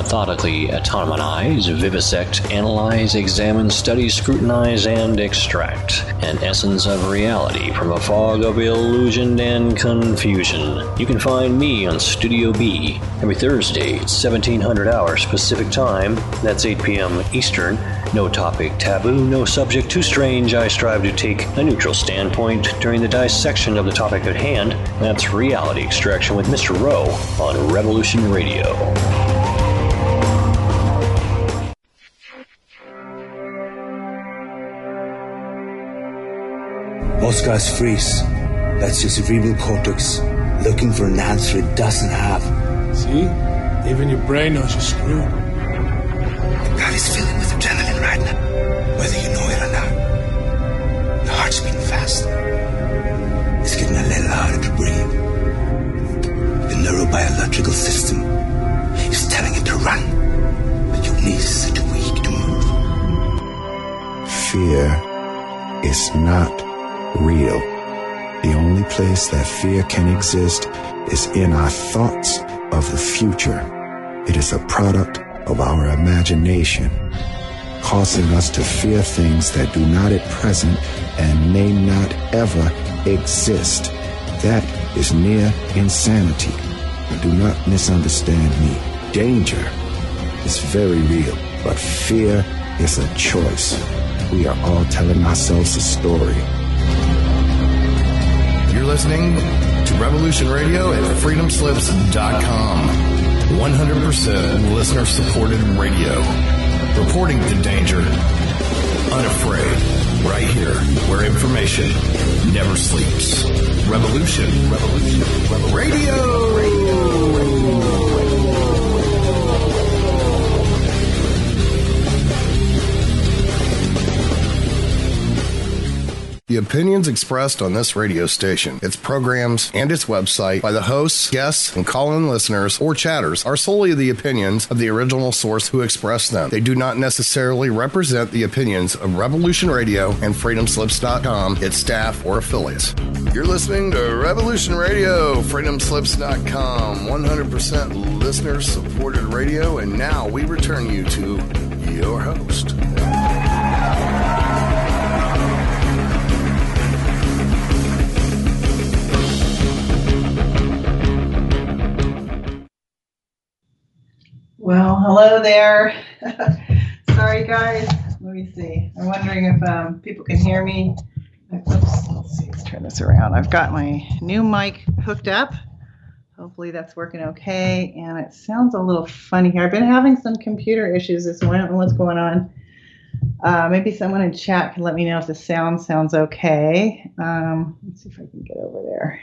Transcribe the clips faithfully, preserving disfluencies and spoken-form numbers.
methodically autonomize, vivisect, analyze, examine, study, scrutinize, and extract an essence of reality from a fog of illusion and confusion. You can find me on Studio B every Thursday at seventeen hundred hours Pacific Time. That's eight p.m. Eastern. No topic taboo, no subject too strange. I strive to take a neutral standpoint during the dissection of the topic at hand. That's Reality Extraction with Mister Rowe on Revolution Radio. Most guys freeze. That's your cerebral cortex looking for an answer it doesn't have. See? Even your brain knows you're screwed. The body's filling with adrenaline right now, whether you know it or not. Your heart's beating fast. It's getting a little harder to breathe. The neurobiological system is telling it to run, but your knees are too weak to move. Fear is not real. The only place that fear can exist is in our thoughts of the future. It is a product of our imagination, causing us to fear things that do not at present and may not ever exist. That is near insanity. But do not misunderstand me. Danger is very real, but fear is a choice. We are all telling ourselves a story. You're listening to Revolution Radio at freedom slips dot com. one hundred percent listener-supported radio. Reporting the danger. Unafraid. Right here, where information never sleeps. Revolution. Revolution. Revolution. Radio. Radio. Radio. The opinions expressed on this radio station, its programs, and its website by the hosts, guests, and call-in listeners or chatters are solely the opinions of the original source who expressed them. They do not necessarily represent the opinions of Revolution Radio and freedom slips dot com, its staff, or affiliates. You're listening to Revolution Radio, freedom slips dot com, one hundred percent listener-supported radio, and now we return you to your host. Well, hello there. Sorry, guys. Let me see. I'm wondering if um, people can hear me. Oops. Let's see. Let's turn this around. I've got my new mic hooked up. Hopefully that's working okay. And it sounds a little funny here. I've been having some computer issues this morning. I don't know what's going on. Uh, maybe someone in chat can let me know if the sound sounds okay. Um, let's see if I can get over there.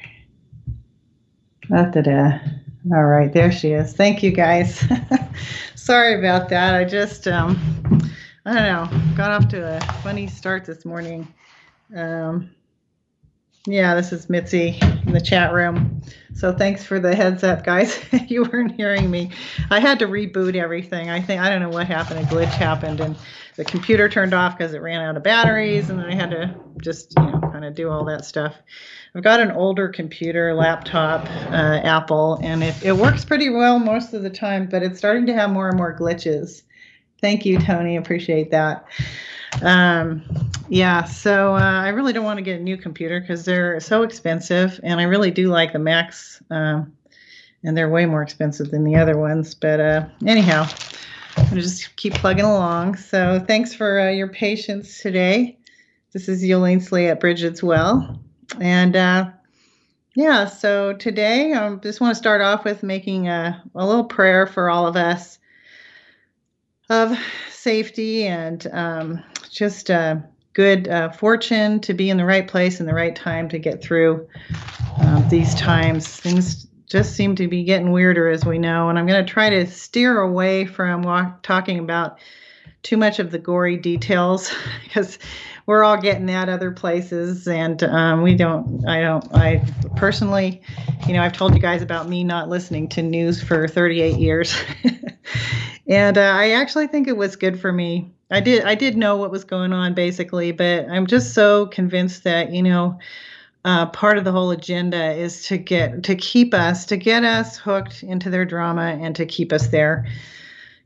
Da-da-da. All right, there she is. Thank you, guys. Sorry about that. I just, um, I don't know, got off to a funny start this morning. Um, yeah, this is Mitzi in the chat room. So thanks for the heads up, guys. You weren't hearing me. I had to reboot everything. I think, I don't know what happened. A glitch happened, and the computer turned off because it ran out of batteries, and then I had to just, you know, kind of do all that stuff. I've got an older computer, laptop, uh, Apple, and it, it works pretty well most of the time, but it's starting to have more and more glitches. Thank you, Tony. Appreciate that. Um, yeah, so uh, I really don't want to get a new computer because they're so expensive, and I really do like the Macs, um, and they're way more expensive than the other ones. But uh, anyhow, I'm going to just keep plugging along. So thanks for uh, your patience today. This is Yolene Slee at Bridget's Well. And uh, yeah, so today I um, just want to start off with making a, a little prayer for all of us of safety and um, just uh, good uh, fortune to be in the right place in the right time to get through uh, these times. Things just seem to be getting weirder, as we know, and I'm going to try to steer away from walk, talking about too much of the gory details because we're all getting that other places, and um, we don't, I don't, I personally, you know, I've told you guys about me not listening to news for thirty-eight years. And uh, I actually think it was good for me. I did, I did know what was going on basically, but I'm just so convinced that, you know, uh, part of the whole agenda is to get, to keep us, to get us hooked into their drama and to keep us there.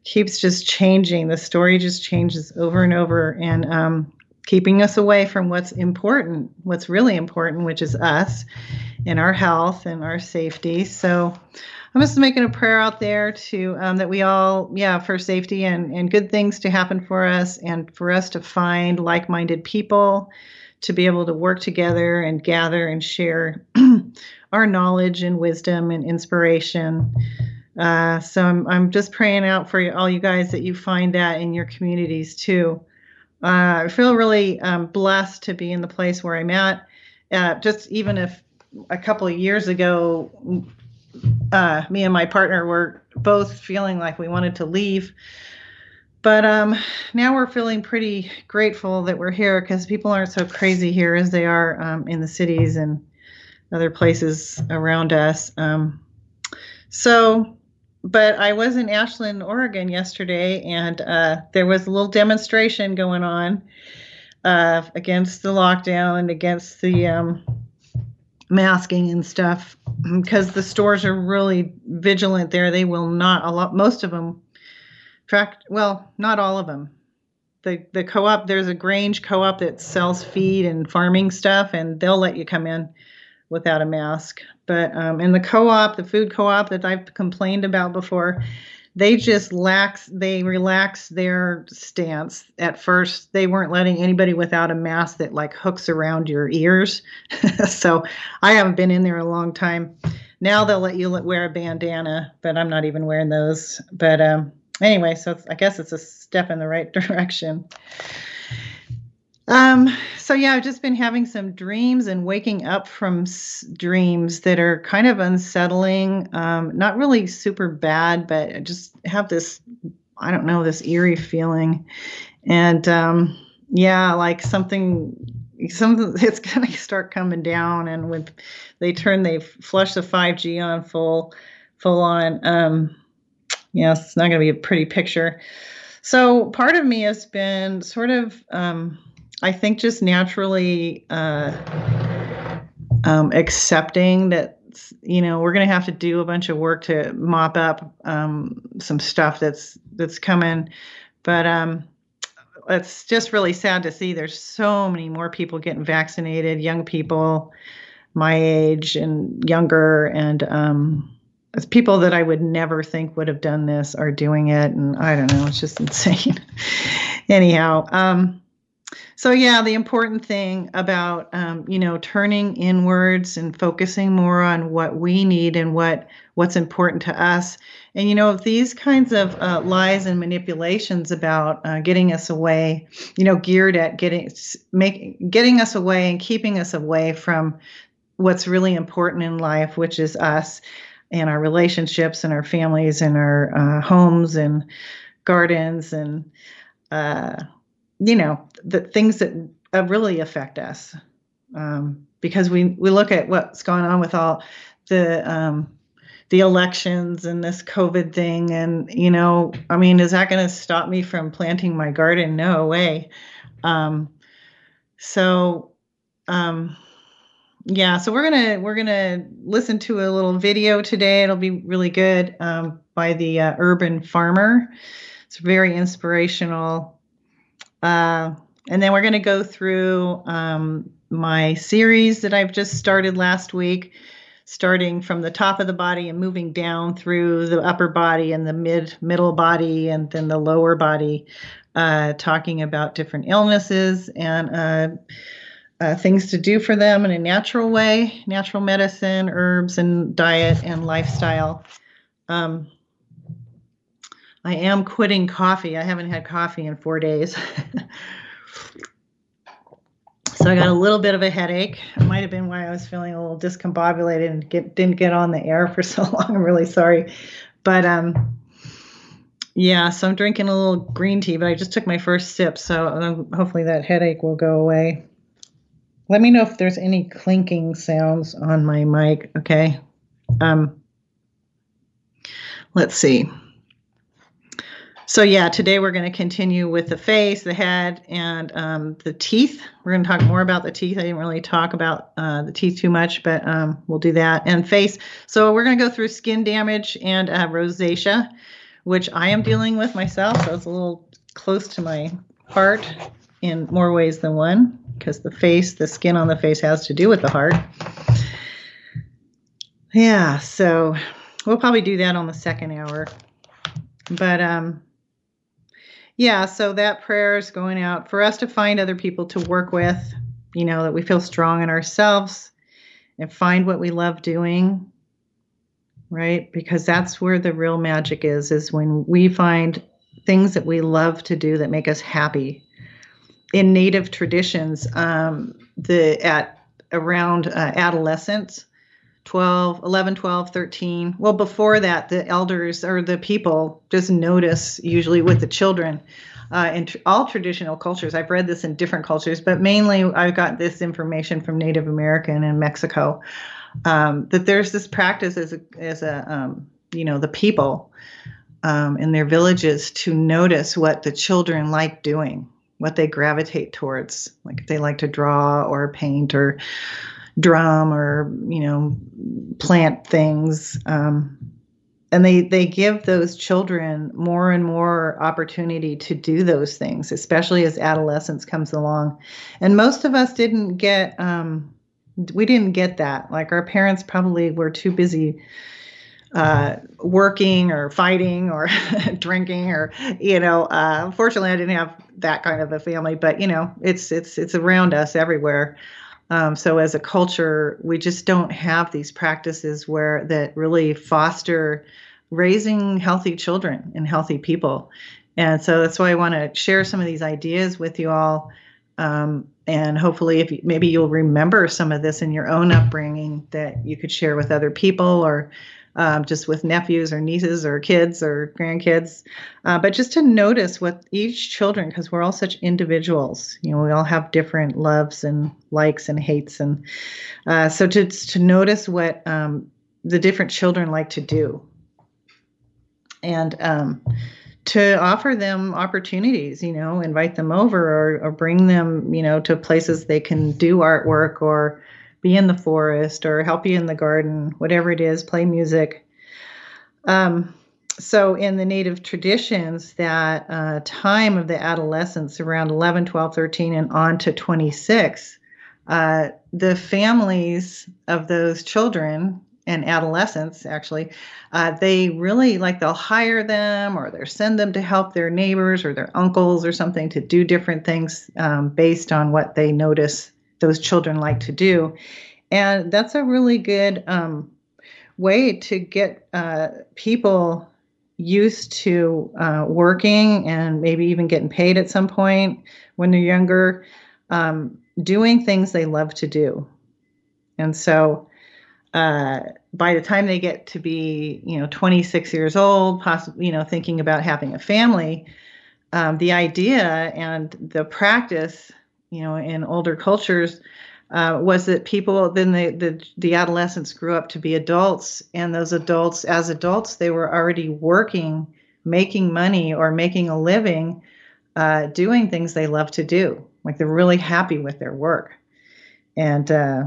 keeps just changing. The story just changes over and over, and um, keeping us away from what's important, what's really important, which is us and our health and our safety. So I'm just making a prayer out there to um, that we all, yeah, for safety and, and good things to happen for us, and for us to find like-minded people to be able to work together and gather and share our knowledge and wisdom and inspiration. Uh, so I'm, I'm just praying out for you, all you guys, that you find that in your communities too. Uh, I feel really um, blessed to be in the place where I'm at. Uh, just even if a couple of years ago, uh, me and my partner were both feeling like we wanted to leave. But um, now we're feeling pretty grateful that we're here, because people aren't so crazy here as they are um, in the cities and other places around us. Um, so, but I was in Ashland, Oregon yesterday, and uh, there was a little demonstration going on uh, against the lockdown and against the um, masking and stuff, because the stores are really vigilant there. They will not, a lot, most of them, in fact, well, not all of them. The the co-op, there's a Grange co-op that sells feed and farming stuff, and they'll let you come in without a mask. But um, in the co-op, the food co-op that I've complained about before, they just lax, they relaxed their stance. At first, they weren't letting anybody without a mask that like hooks around your ears. So I haven't been in there a long time. Now they'll let you wear a bandana, but I'm not even wearing those. But um, anyway, so it's, I guess it's a step in the right direction. Um, so yeah, I've just been having some dreams and waking up from s- dreams that are kind of unsettling. Um, not really super bad, but I just have this, I don't know, this eerie feeling. And, um, yeah, like something, something it's going to start coming down. And when they turn, they flush the five G on full, full on. Um, yeah, it's not going to be a pretty picture. So part of me has been sort of, um, I think just naturally uh, um, accepting that, you know, we're going to have to do a bunch of work to mop up um, some stuff that's that's coming. But um, it's just really sad to see there's so many more people getting vaccinated, young people my age and younger, and um, it's people that I would never think would have done this are doing it. And I don't know, it's just insane. Anyhow, um, So yeah, the important thing about, um, you know, turning inwards and focusing more on what we need and what what's important to us. And, you know, these kinds of uh, lies and manipulations about uh, getting us away, you know, geared at getting make, getting us away and keeping us away from what's really important in life, which is us and our relationships and our families and our uh, homes and gardens and, uh you know, the things that uh, really affect us, um, because we, we look at what's going on with all the um, the elections and this COVID thing. And, you know, I mean, is that going to stop me from planting my garden? No way. Um, so, um, yeah, so we're going to we're going to listen to a little video today. It'll be really good, um, by the uh, Urban Farmer. It's very inspirational. Uh, and then we're going to go through um, my series that I've just started last week, starting from the top of the body and moving down through the upper body and the mid middle body and then the lower body, uh, talking about different illnesses and uh, uh, things to do for them in a natural way, natural medicine, herbs, and diet and lifestyle. Um, I am quitting coffee. I haven't had coffee in four days. So I got a little bit of a headache. It might have been why I was feeling a little discombobulated and get, didn't get on the air for so long. I'm really sorry. But um, yeah, so I'm drinking a little green tea, but I just took my first sip. So um, hopefully that headache will go away. Let me know if there's any clinking sounds on my mic. Okay. Um, let's see. So yeah, today we're going to continue with the face, the head, and um, the teeth. We're going to talk more about the teeth. I didn't really talk about uh, the teeth too much, but um, we'll do that. And face. So we're going to go through skin damage and uh, rosacea. which I am dealing with myself. So it's a little close to my heart in more ways than one, because the face, the skin on the face has to do with the heart. Yeah, so we'll probably do that on the second hour. But um, yeah, so that prayer is going out for us to find other people to work with, you know, that we feel strong in ourselves and find what we love doing, right? Because that's where the real magic is, is when we find things that we love to do that make us happy. In Native traditions, um, the at around uh, adolescence, twelve, eleven, twelve, thirteen. Well, before that, the elders or the people just notice, usually with the children, uh, in tr- all traditional cultures. I've read this in different cultures, but mainly I got this information from Native American and Mexico, um, that there's this practice as a, as a um, you know, the people um, in their villages to notice what the children like doing, what they gravitate towards, like if they like to draw or paint or drum or, you know, plant things. Um, and they, they give those children more and more opportunity to do those things, especially as adolescence comes along. And most of us didn't get, um, we didn't get that. Like our parents probably were too busy uh, working or fighting or drinking or, you know, uh, unfortunately I didn't have that kind of a family, but you know, it's, it's, it's around us everywhere. Um, so as a culture, we just don't have these practices where that really foster raising healthy children and healthy people. And so that's why I want to share some of these ideas with you all. Um, and hopefully if you, maybe you'll remember some of this in your own upbringing that you could share with other people, or um, just with nephews or nieces or kids or grandkids. Uh, but just to notice what each children, because we're all such individuals, you know, we all have different loves and likes and hates. And uh, so to, to notice what um, the different children like to do. And um, to offer them opportunities, you know, invite them over or, or bring them, you know, to places they can do artwork or be in the forest or help you in the garden, whatever it is, play music. Um, so in the Native traditions, that uh, time of the adolescence around eleven, twelve, thirteen and on to twenty-six, uh, the families of those children and adolescents, actually, uh, they really, like, they'll hire them or they'll send them to help their neighbors or their uncles or something to do different things um, based on what they notice those children like to do. And that's a really good um, way to get uh, people used to uh, working and maybe even getting paid at some point when they're younger, um, doing things they love to do. And so uh, by the time they get to be, you know, twenty-six years old, possibly, you know, thinking about having a family, um, the idea and the practice, you know, in older cultures, uh, was that people, then the, the, the adolescents grew up to be adults, and those adults, as adults, they were already working, making money or making a living, uh, doing things they love to do. Like they're really happy with their work. And uh,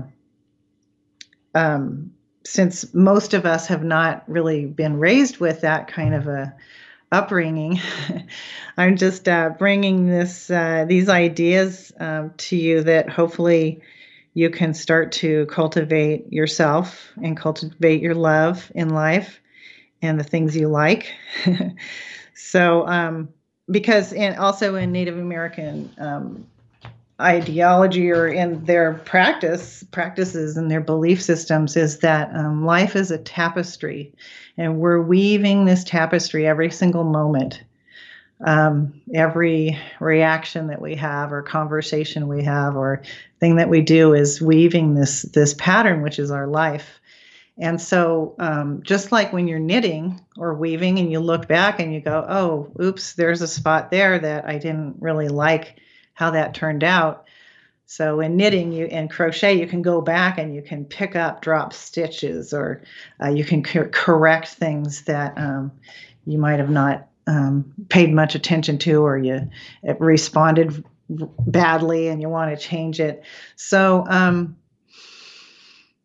um, since most of us have not really been raised with that kind of a upbringing, I'm just uh, bringing this uh, these ideas um, to you that hopefully you can start to cultivate yourself and cultivate your love in life and the things you like. So, um, because and also in Native American um, ideology or in their practice practices and their belief systems is that um, life is a tapestry, and we're weaving this tapestry every single moment. Um, every reaction that we have or conversation we have or thing that we do is weaving this this pattern, which is our life. And so um, just like when you're knitting or weaving and you look back and you go, oh, oops, there's a spot there that I didn't really like how that turned out. So in knitting you and crochet, you can go back and you can pick up drop stitches, or uh, you can cor- correct things that um, you might have not um, paid much attention to, or you it responded badly and you want to change it. So um,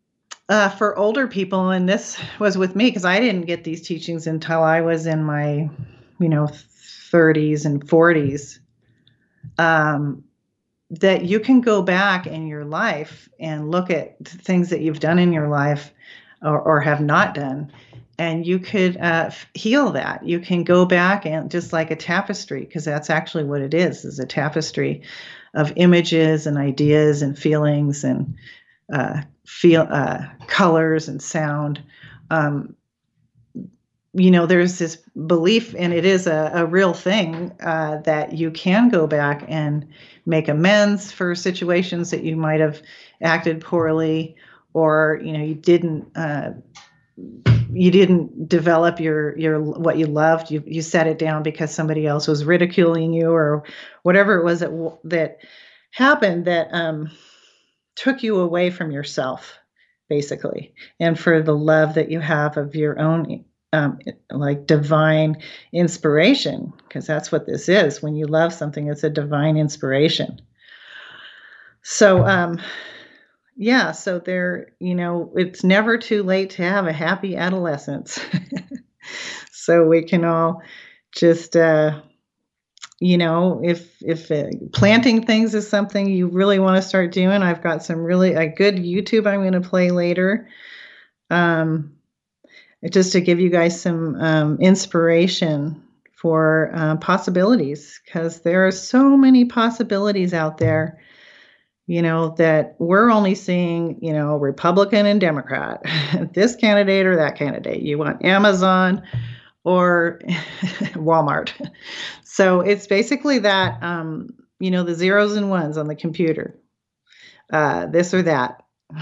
uh, for older people, and this was with me because I didn't get these teachings until I was in my, you know, thirties and forties, um, that you can go back in your life and look at things that you've done in your life or, or have not done, and you could uh, heal that. You can go back and just like a tapestry, because that's actually what it is, is a tapestry of images and ideas and feelings and uh, feel uh, colors and sound. Um, you know, there's this belief, and it is a, a real thing, uh, that you can go back and make amends for situations that you might have acted poorly, or, you know, you didn't, uh, you didn't develop your, your, what you loved. You, you set it down because somebody else was ridiculing you, or whatever it was that, that happened that, um, took you away from yourself, basically, and for the love that you have of your own, um, like divine inspiration, because that's what this is. When you love something, it's a divine inspiration. So, um, yeah, so there, you know, it's never too late to have a happy adolescence. So we can all just, uh, you know, if if uh, planting things is something you really want to start doing, I've got some really a good YouTube I'm going to play later, um, just to give you guys some um, inspiration for uh, possibilities, because there are so many possibilities out there, you know, that we're only seeing, you know, Republican and Democrat, this candidate or that candidate. You want Amazon or Walmart. So it's basically that, um, you know, the zeros and ones on the computer, uh, this or that.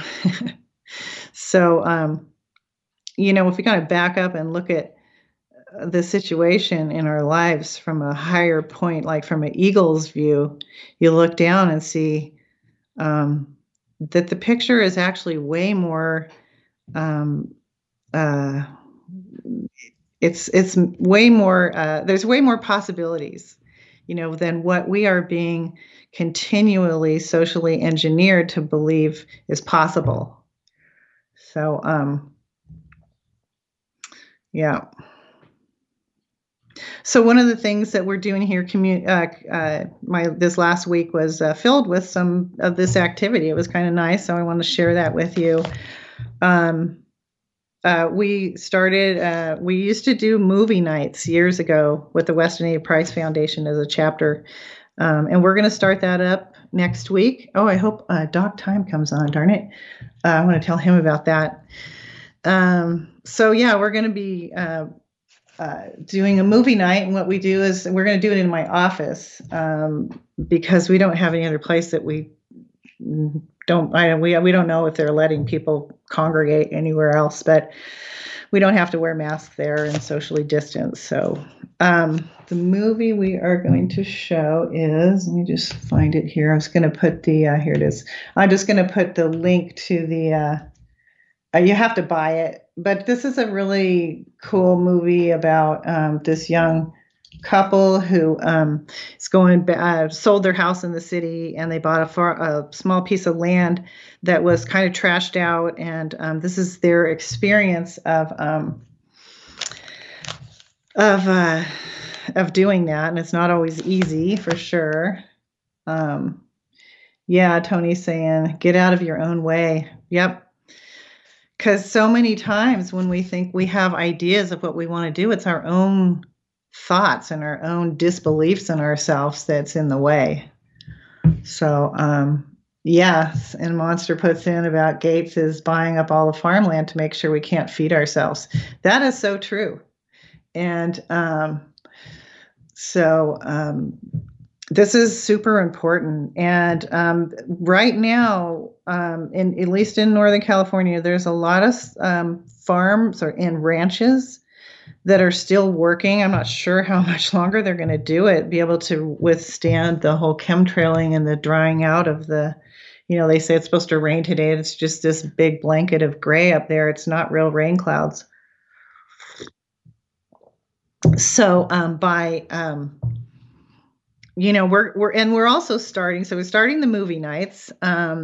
So, um, you know, if we kind of back up and look at the situation in our lives from a higher point, like from an eagle's view, you look down and see um, that the picture is actually way more, um, uh, it's it's way more, uh, there's way more possibilities, you know, than what we are being continually socially engineered to believe is possible. So, um, yeah. So one of the things that we're doing here, commu- uh, uh, my this last week was uh, filled with some of this activity. It was kind of nice, so I want to share that with you. Um, uh, we started. Uh, we used to do movie nights years ago with the Weston A. Price Foundation as a chapter, um, and we're going to start that up next week. Oh, I hope uh, Doc Time comes on. Darn it! Uh, I want to tell him about that. Um, so yeah, we're going to be. Uh, Uh, doing a movie night, and what we do is we're going to do it in my office, um, because we don't have any other place that we don't. I we we don't know if they're letting people congregate anywhere else, but we don't have to wear masks there and socially distance. So um, the movie we are going to show is, let me just find it here. I was going to put the uh, here it is. I'm just going to put the link to the. Uh, uh, you have to buy it. But this is a really cool movie about um, this young couple who um, is going uh, sold their house in the city, and they bought a, far, a small piece of land that was kind of trashed out. And um, this is their experience of um, of uh, of doing that, and it's not always easy for sure. Um, yeah, Tony's saying, get out of your own way. Yep. Because so many times when we think we have ideas of what we want to do, it's our own thoughts and our own disbeliefs in ourselves that's in the way. So, um, yes, and Monster puts in about Gates is buying up all the farmland to make sure we can't feed ourselves. That is so true. And um, so um, this is super important. And um, right now, um, in at least in Northern California, there's a lot of um, farms or and ranches that are still working. I'm not sure how much longer they're going to do it, be able to withstand the whole chemtrailing and the drying out of the, you know, they say it's supposed to rain today. It's just this big blanket of gray up there. It's not real rain clouds. So um, by, um, you know, we're, we're, and we're also starting, so we're starting the movie nights. Um,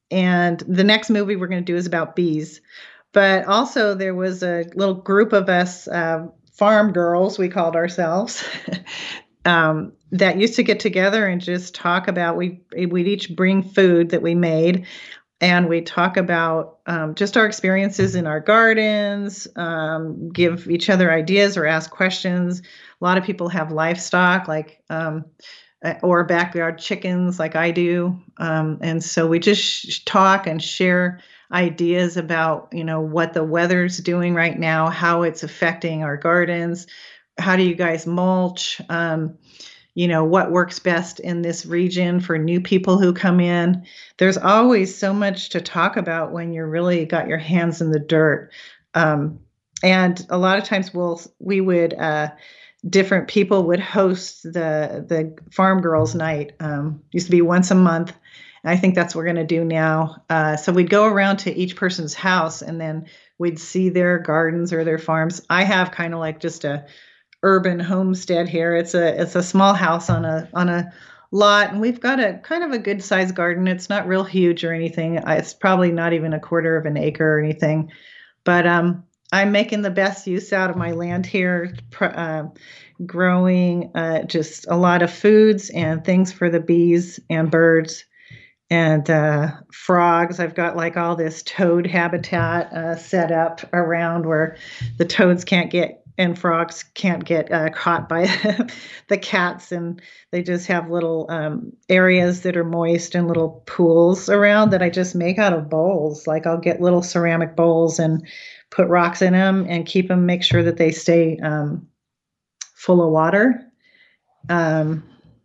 and the next movie we're going to do is about bees. But also there was a little group of us, uh, farm girls, we called ourselves, um, that used to get together and just talk about, we, we'd each bring food that we made, and we talk about um, just our experiences in our gardens, um, give each other ideas or ask questions. A lot of people have livestock, like, um, or backyard chickens like I do. Um, and so we just sh- talk and share ideas about, you know, what the weather's doing right now, how it's affecting our gardens. How do you guys mulch? Um, you know, what works best in this region for new people who come in. There's always so much to talk about when you're really got your hands in the dirt. Um, and a lot of times we'll, we would, uh, different people would host the the Farm Girls Night. Um, used to be once a month. And I think that's what we're going to do now. Uh, so we'd go around to each person's house, and then we'd see their gardens or their farms. I have kind of like just a urban homestead here. It's a it's a small house on a on a lot, and we've got a kind of a good sized garden. It's not real huge or anything. It's probably not even a quarter of an acre or anything, but um, I'm making the best use out of my land here, uh, growing uh, just a lot of foods and things for the bees and birds and uh, frogs. I've got like all this toad habitat uh, set up around where the toads can't get and frogs can't get uh, caught by the cats, and they just have little um, areas that are moist and little pools around that I just make out of bowls. Like I'll get little ceramic bowls and put rocks in them and keep them, make sure that they stay um, full of water. Um,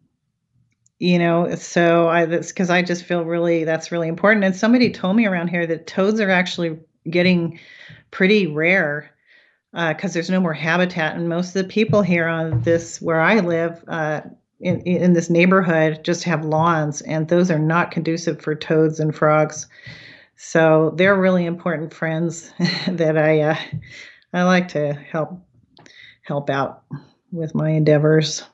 you know, so I, that's because I just feel really, that's really important. And somebody told me around here that toads are actually getting pretty rare because uh, there's no more habitat. And most of the people here on this, where I live, uh, in, in this neighborhood, just have lawns, and those are not conducive for toads and frogs. So they're really important friends that I uh, I like to help help out with my endeavors.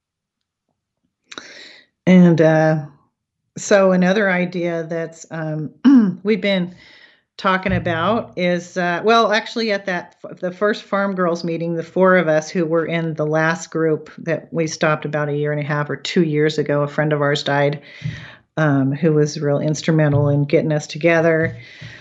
And uh, so another idea that's um, we've been talking about is, uh, well, actually at that, the first Farm Girls meeting, the four of us who were in the last group that we stopped about a year and a half or two years ago, a friend of ours died, um, who was real instrumental in getting us together.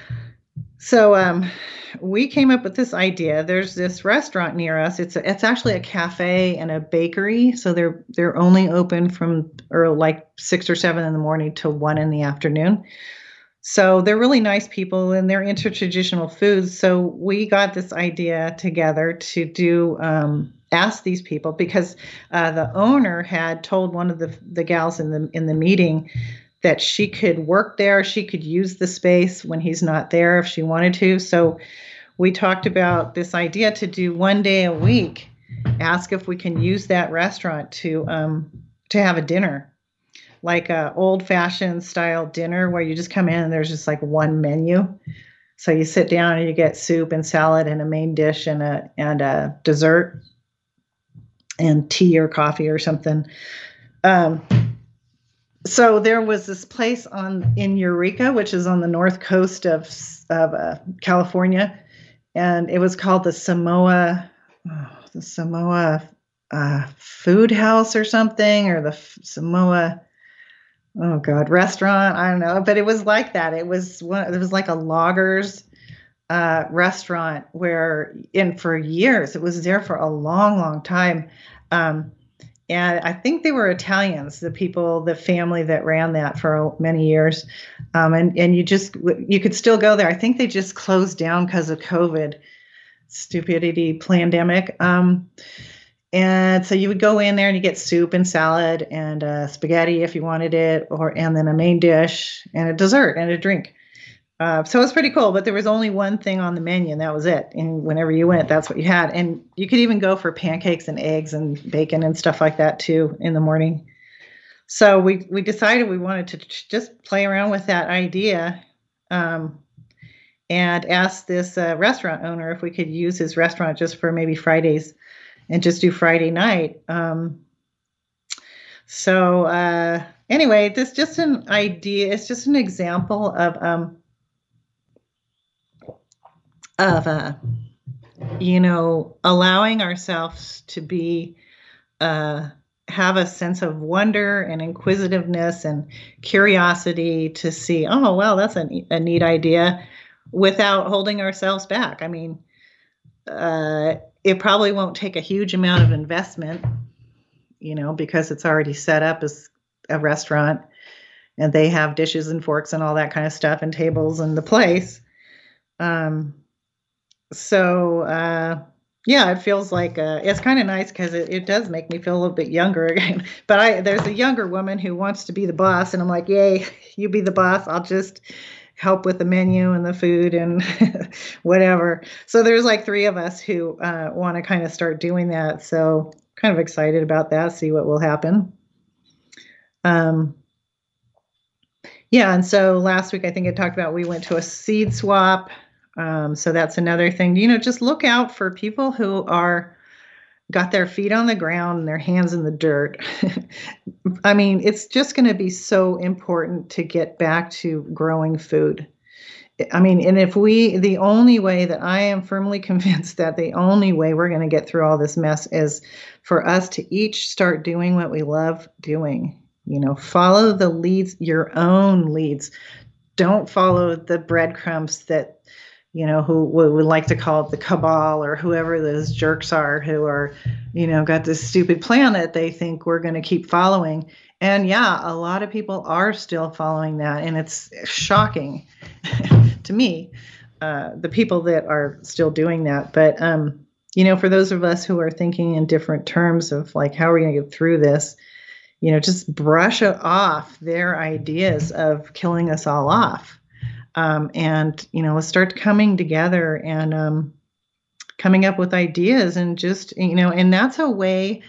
So um, we came up with this idea. There's this restaurant near us. It's a, it's actually a cafe and a bakery. So they're they're only open from or like six or seven in the morning till one in the afternoon. So they're really nice people, and they're into traditional foods. So we got this idea together to do um, ask these people, because uh, the owner had told one of the the gals in the in the meeting that she could work there, she could use the space when he's not there if she wanted to. So we talked about this idea to do one day a week, ask if we can use that restaurant to um, to have a dinner. Like a old-fashioned style dinner where you just come in and there's just like one menu. So you sit down and you get soup and salad and a main dish and a and a dessert and tea or coffee or something. Um, so there was this place on in Eureka, which is on the north coast of of uh, California, and it was called the Samoa, oh, the Samoa uh, Food House or something, or the F- Samoa. Oh God, restaurant. I don't know, but it was like that. It was one, it was like a loggers uh, restaurant where, and for years, it was there for a long, long time. Um, and I think they were Italians, the people, the family that ran that for many years. Um, and, and you just, you could still go there. I think they just closed down because of COVID, stupidity, pandemic. Um, And so you would go in there and you get soup and salad and uh, spaghetti if you wanted it, or and then a main dish and a dessert and a drink. Uh, so it was pretty cool, but there was only one thing on the menu, and that was it. And whenever you went, that's what you had. And you could even go for pancakes and eggs and bacon and stuff like that too in the morning. So we we decided we wanted to just play around with that idea, um, and ask this uh, restaurant owner if we could use his restaurant just for maybe Fridays. And just do Friday night. Um, so uh, anyway, this is just an idea. It's just an example of um of uh you know, allowing ourselves to be uh have a sense of wonder and inquisitiveness and curiosity to see, oh, well, that's a, a neat idea, without holding ourselves back. I mean, uh, it probably won't take a huge amount of investment, you know, because it's already set up as a restaurant and they have dishes and forks and all that kind of stuff and tables in the place. Um, so, uh, yeah, it feels like uh, it's kind of nice because it, it does make me feel a little bit younger again. But I there's a younger woman who wants to be the boss, and I'm like, yay, you be the boss. I'll just help with the menu and the food and whatever. So there's like three of us who uh, want to kind of start doing that. So kind of excited about that, see what will happen. Um, yeah, and so last week I think I talked about we went to a seed swap. Um, so that's another thing, you know, just look out for people who are got their feet on the ground and their hands in the dirt. I mean, it's just going to be so important to get back to growing food. I mean, and if we, the only way that I am firmly convinced that the only way we're going to get through all this mess is for us to each start doing what we love doing. You know, follow the leads, your own leads. Don't follow the breadcrumbs that, you know, who would like to call it the cabal or whoever those jerks are who are, you know, got this stupid plan that they think we're going to keep following. And yeah, a lot of people are still following that. And it's shocking to me, uh, the people that are still doing that. But, um, you know, for those of us who are thinking in different terms of like, how are we going to get through this? You know, just brush off their ideas of killing us all off. Um, and, you know, let's start coming together and um, coming up with ideas and just, you know, and that's a way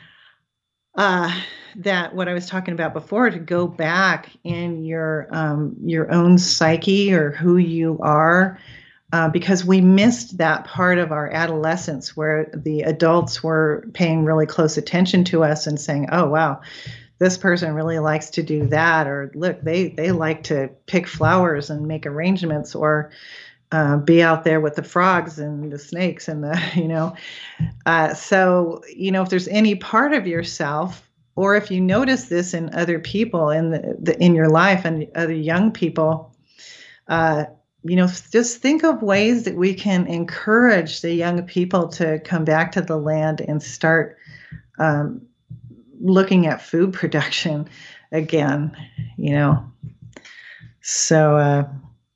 uh, that what I was talking about before, to go back in your um, your own psyche or who you are, uh, because we missed that part of our adolescence where the adults were paying really close attention to us and saying, oh, wow, this person really likes to do that, or look, they they like to pick flowers and make arrangements, or uh, be out there with the frogs and the snakes and the, you know. Uh, so, you know, if there's any part of yourself, or if you notice this in other people in the, the in your life and other young people, uh, you know, just think of ways that we can encourage the young people to come back to the land and start um, looking at food production again, you know. So, uh,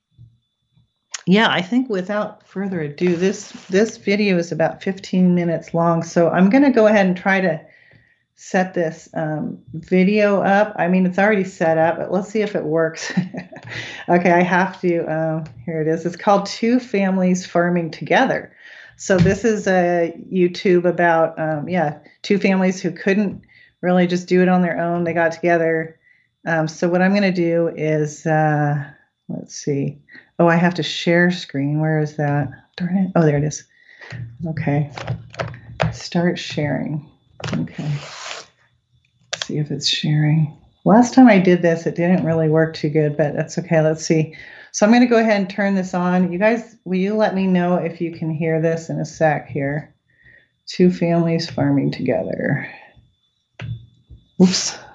yeah, I think without further ado, this this video is about fifteen minutes long. So I'm going to go ahead and try to set this um, video up. I mean, it's already set up, but let's see if it works. Okay, I have to, um, here it is. It's called Two Families Farming Together. So this is a YouTube about, um, yeah, two families who couldn't really just do it on their own. They got together. Um, so what I'm going to do is, uh, let's see. Oh, I have to share screen. Where is that? Darn it. Oh, there it is. Okay. Start sharing. Okay. Let's see if it's sharing. Last time I did this, it didn't really work too good, but that's okay. Let's see. So I'm going to go ahead and turn this on. You guys, will you let me know if you can hear this in a sec here? Two families farming together. Oops.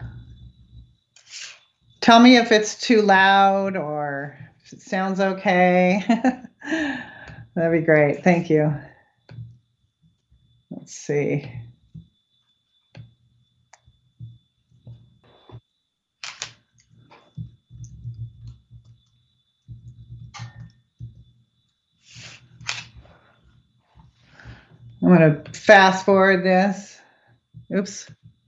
Tell me if it's too loud or if it sounds okay. That'd be great. Thank you. Let's see. I'm going to fast forward this. Oops.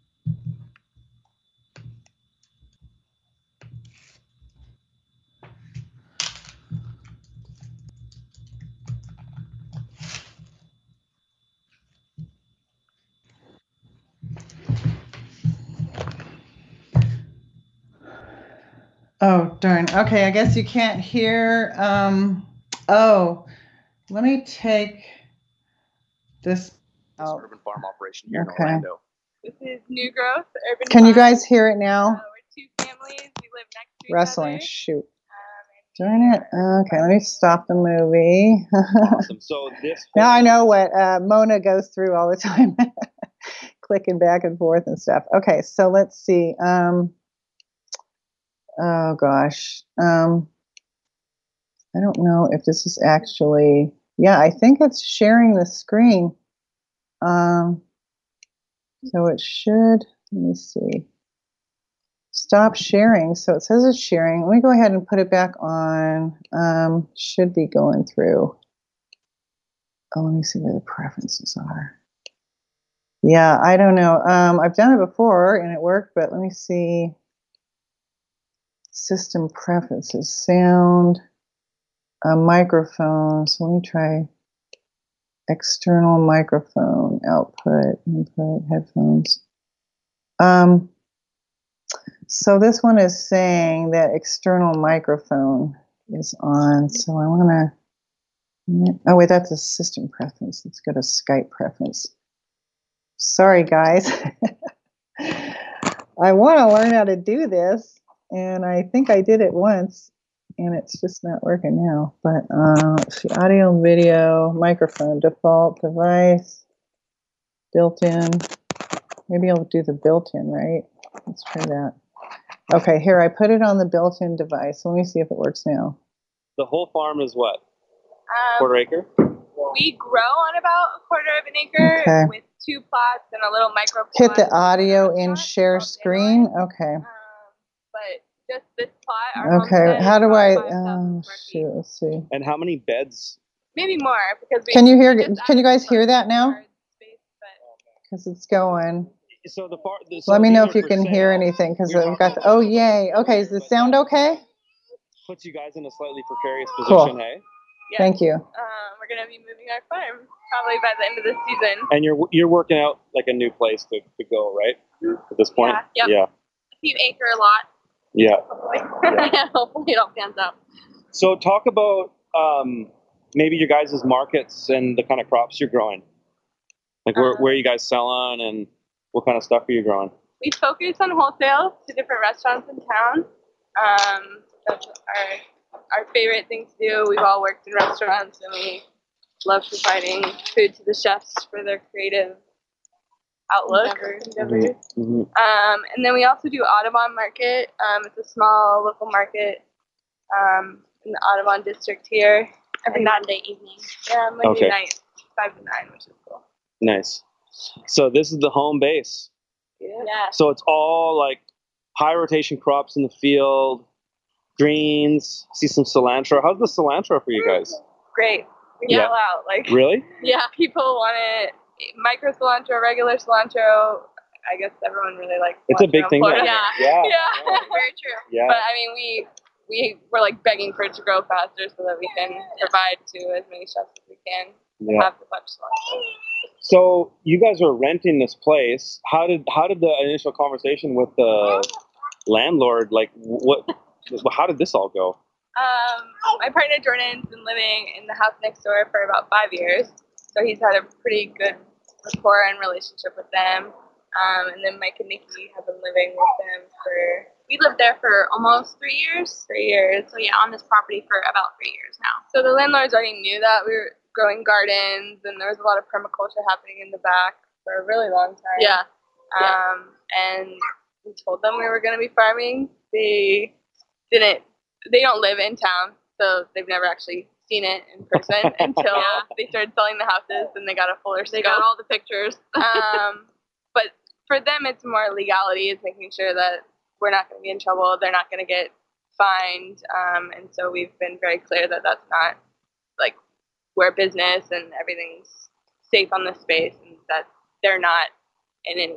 Oh, darn. Okay, I guess you can't hear. Um, oh, let me take this out. Urban farm operation here Okay. in Orlando. This is New Growth Urban Can you Farm. guys hear it now? Uh, we're two wrestling. Shoot. Darn it. Okay, let me stop the movie. Awesome. So this. Now I know what uh, Mona goes through all the time, clicking back and forth and stuff. Okay, so let's see. Um, oh gosh. Um, I don't know if this is actually. Yeah, I think it's sharing the screen. Um, so it should. Let me see. Stop sharing. So it says it's sharing. Let me go ahead and put it back on. Um, should be going through. Oh, let me see where the preferences are. Yeah, I don't know. Um, I've done it before and it worked, but let me see. System preferences, sound, uh, microphone. So let me try external microphone, output, input, headphones. Um, So this one is saying that external microphone is on. So I want to, oh wait, that's a system preference. Let's go to Skype preference. Sorry, guys. I want to learn how to do this, and I think I did it once, and it's just not working now. But uh, let's see, audio and video, microphone, default device, built-in. Maybe I'll do the built-in, right? Let's try that. Okay, here, I put it on the built-in device. Let me see if it works now. The whole farm is what? Um, Quarter acre? We grow on about a quarter of an acre Okay. with two plots and a little micro plot. Hit the audio in share screen. Okay. Um, but just this plot, our Okay, homestead how is do about I, five thousand oh square feet. shoot, let's see. And how many beds? Maybe more, because we Can you hear, we just can you added guys hear that now? yard space, but Because it's going. So the far. So Let me these know are if you for can hear sale. anything, because We were I've got, talking the, oh about yay. earlier, Okay, does but the sound that okay? Puts you guys in a slightly precarious Cool. position, hey? yeah. Thank you. Um, we're going to be moving our farm probably by the end of the season. And you're you're working out like a new place to, to go, right? At this point? Yeah, yep. Yeah. A few acre lot, Yeah. hopefully. Yeah. Hopefully it all pans out. So talk about um, maybe your guys' markets and the kind of crops you're growing. Like where, Um, where are you guys selling and what kind of stuff are you growing? We focus on wholesale to different restaurants in town. Um, that's our our favorite thing to do. We've all worked in restaurants and we love providing food to the chefs for their creative outlook or endeavors. Mm-hmm. Um, and then we also do Audubon Market. Um, it's a small local market um, in the Audubon district here. Every Monday evening. Yeah, Monday Okay. night, five to nine, which is cool. Nice. So this is the home base. Yeah. So it's all like high rotation crops in the field, greens, see some cilantro. How's the cilantro for you guys? Great. We Yeah. sell out. Like, Really? yeah, people want it. Micro cilantro, regular cilantro. I guess everyone really likes It's a cilantro big in thing Florida. down there. Yeah. Yeah. Yeah. Very true. Yeah. But I mean, we we we're like begging for it to grow faster so that we can provide to as many chefs as we can. Yeah. Have as much cilantro. So you guys are renting this place. How did how did the initial conversation with the landlord, like what? How did this all go? Um, my partner Jordan's been living in the house next door for about five years, so he's had a pretty good rapport and relationship with them. Um, and then Mike and Nikki have been living with them for. We lived there for almost three years. Three years. So yeah, on this property for about three years now. So the landlords already knew that we were growing gardens, and there was a lot of permaculture happening in the back for a really long time. Yeah. Um, and we told them we were going to be farming. They didn't. They don't live in town, so they've never actually seen it in person until yeah. they started selling the houses, and they got a fuller scope. They got all the pictures. um, but for them, it's more legality. It's making sure that we're not going to be in trouble. They're not going to get fined. Um, and so we've been very clear that that's not, like, we're a business and everything's safe on this space, and that they're not in any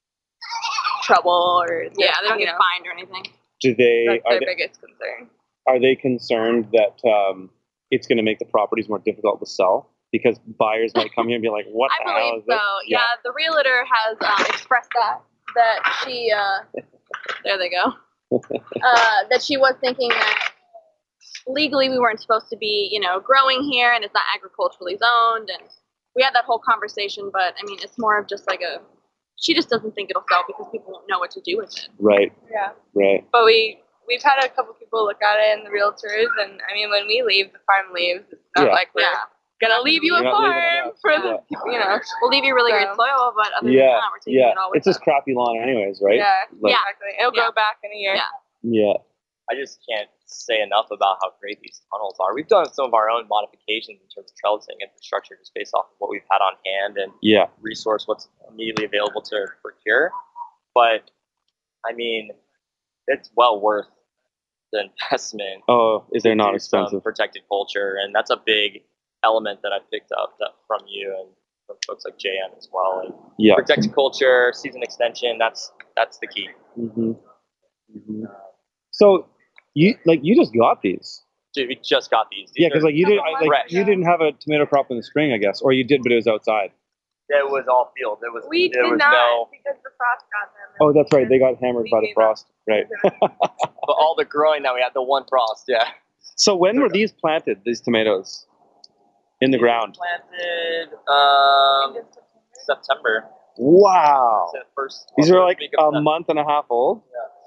trouble or yeah, they don't get fined or anything. Do they? That's Are their they, biggest concern. are they concerned that um, it's going to make the properties more difficult to sell because buyers might come here and be like, "What I the hell believe is this?" so. Yeah. yeah, the realtor has um, expressed that that she uh, there they go. uh, that she was thinking that legally we weren't supposed to be, you know, growing here, and it's not agriculturally zoned, and we had that whole conversation. But I mean, it's more of just like a. She just doesn't think it'll sell because people won't know what to do with it. Right. Yeah. Right. But we we've had a couple people look at it and the realtors, and I mean, when we leave, the farm leaves. It's not Yeah. like we're Yeah. gonna leave you a You're not leaving farm it for up. the, you know. We'll leave you really So- great soil, but other Yeah, than that, we're taking yeah. it all with It's just us. crappy lawn anyways, right? Yeah, Like- exactly. It'll Yeah. go back in a year. Yeah. Yeah. I just can't say enough about how great these tunnels are. We've done some of our own modifications in terms of trellising infrastructure just based off of what we've had on hand and Yeah. resource what's immediately available to procure. But, I mean, it's well worth the investment. Oh, is they're to not do some expensive. protected culture, and that's a big element that I picked up that from you and from folks like J M as well. And Yeah. protected culture, season extension, that's that's the key. Mm-hmm. Mm-hmm. So you like you just got these? Dude, we just got these. These Yeah, because are- like you did, I- like Fresh. you didn't have a tomato crop in the spring, I guess, or you did, but it was outside. It was all field. It was We there did was not no, because the frost got them. Oh, that's right. They got hammered by the frost. Right. but all the growing that we had, the one frost, yeah. So when were these planted? These tomatoes in the ground? Planted um September. Wow. So first, These first are like week of a September. month and a half old.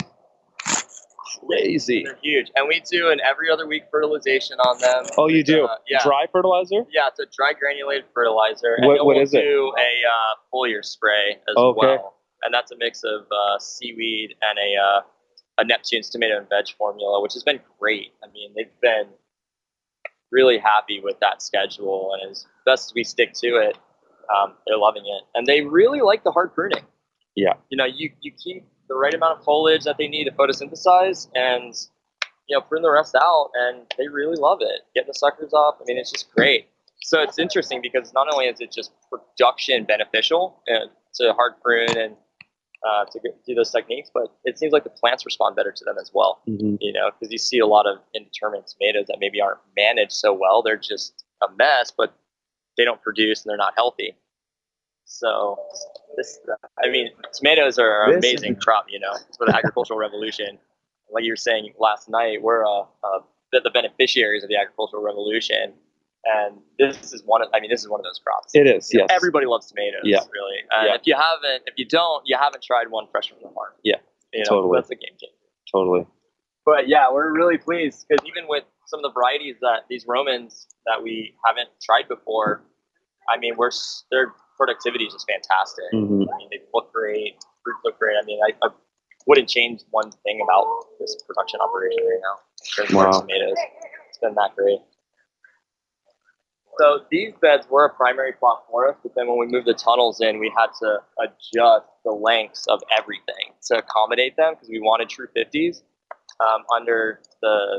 Crazy. They're huge, and we do an every other week fertilization on them. Oh, you do? Uh, yeah. Dry fertilizer? Yeah, it's a dry granulated fertilizer. And What- then what we'll is it? do a uh, foliar spray as Okay. well, and that's a mix of uh, seaweed and a uh, a Neptune's tomato and veg formula, which has been great. I mean, they've been really happy with that schedule, and as best as we stick to it, um, they're loving it, and they really like the hard pruning. Yeah. You know, you you keep the right amount of foliage that they need to photosynthesize, and you know, prune the rest out, and they really love it. Getting the suckers off, I mean, it's just great. So it's interesting because not only is it just production beneficial and to hard prune and uh, to go- do those techniques, but it seems like the plants respond better to them as well. Mm-hmm. You know, because you see a lot of indeterminate tomatoes that maybe aren't managed so well. They're just a mess, but they don't produce and they're not healthy. So this, I mean, tomatoes are an This- amazing crop. You know, it's for the agricultural revolution. Like you were saying last night, we're uh, uh, the, the beneficiaries of the agricultural revolution, and this is one of. I mean, this is one of those crops. It is, You know, yes. Everybody loves tomatoes, Yeah. really. And Yeah. if you haven't, if you don't, you haven't tried one fresh from the farm. Yeah, You know, totally. that's a game changer. Totally. But yeah, we're really pleased because even with some of the varieties that these Romans that we haven't tried before, I mean, we're s- their productivity is just fantastic. Mhm. I mean, they look great, fruit look great. I mean, I, I wouldn't change one thing about this production operation right now in terms of our Wow. tomatoes. It's been that great. So these beds were a primary plot for us, but then when we moved the tunnels in, we had to adjust the lengths of everything to accommodate them because we wanted true fifties um, under the,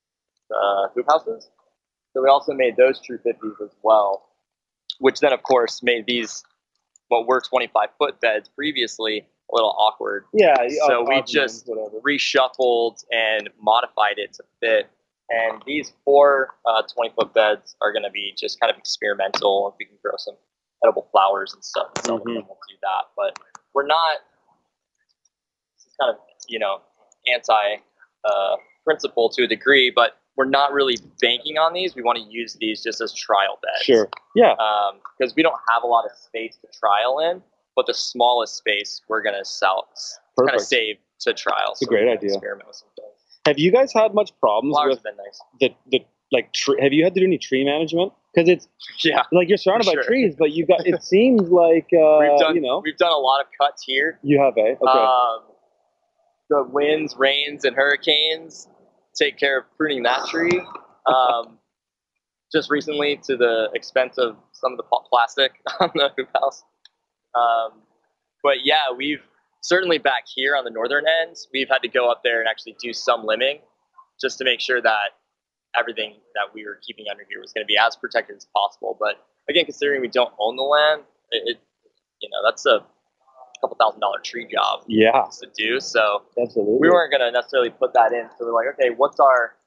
the hoop houses. So we also made those true fifties as well, which then, of course, made these what were twenty-five foot beds previously a little awkward. Yeah. So odd- we odd just ones, whatever. reshuffled and modified it to fit. And these four uh, twenty foot beds are going to be just kind of experimental. If we can grow some edible flowers and stuff, and sell them, Mhm. then we'll do that. But we're not, this is kind of, you know, anti uh, principle to a degree, but we're not really banking on these. We want to use these just as trial beds. Sure. Yeah. Because we don't have a lot of space to trial in, but the smallest space we're going to sell, kind of Perfect. save to trial. It's a great we can idea. Experiment with some things. Have you guys had much problems Flowers with have been nice. the the like? Tree, have you had to do any tree management? Because it's Yeah. like you're surrounded For by sure. trees, but you got. It seems like uh, we've done, you know we've done a lot of cuts here. you have a okay. Um, the winds, rains, and hurricanes take care of pruning that tree. Um, just recently, to the expense of some of the pl- plastic on the hoop house. Um, but yeah, we've certainly back here on the northern end, we've had to go up there and actually do some limbing just to make sure that everything that we were keeping under here was going to be as protected as possible. But again, considering we don't own the land, it, it you know, that's a couple thousand dollar tree job Yeah, to do. So absolutely. we weren't going to necessarily put that in. So we're like, okay, what's our,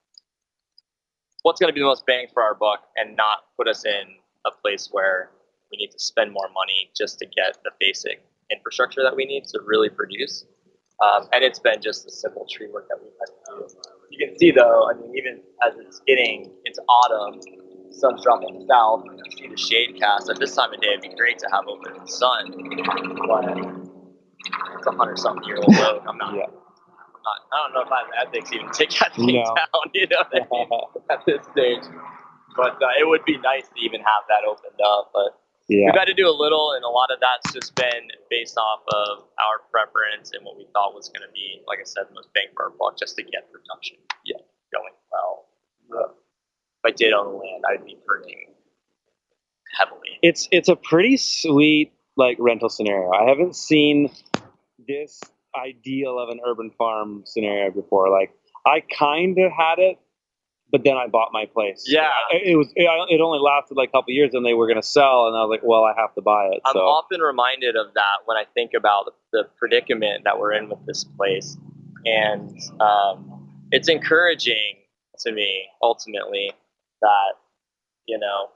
what's going to be the most bang for our buck and not put us in a place where we need to spend more money just to get the basic infrastructure that we need to really produce. Um, and it's been just the simple tree work that we've had to do. You can see though, I mean, even as it's getting into autumn, sun's dropping south, you can see the shade cast. At this time of day, it'd be great to have open sun, but it's a hundred something year old oak. I'm not, Yeah. I'm I don't know if I have ethics even to take that thing No. down, you know what I mean, at this stage. But uh, it would be nice to even have that opened up. But Yeah. we've had to do a little, and a lot of that's just been based off of our preference and what we thought was going to be, like I said, the most bang for our buck, just to get production yeah, going well. Uh, if I did own the land, I'd be pruning heavily. It's it's a pretty sweet like rental scenario. I haven't seen this ideal of an urban farm scenario before. Like I kind of had it, but then I bought my place. Yeah. it, it was it, it only lasted like a couple years, and they were going to sell, and I was like, well, I have to buy it. I'm so. often reminded of that when I think about the, the predicament that we're in with this place. And um, it's encouraging to me, ultimately, that, you know,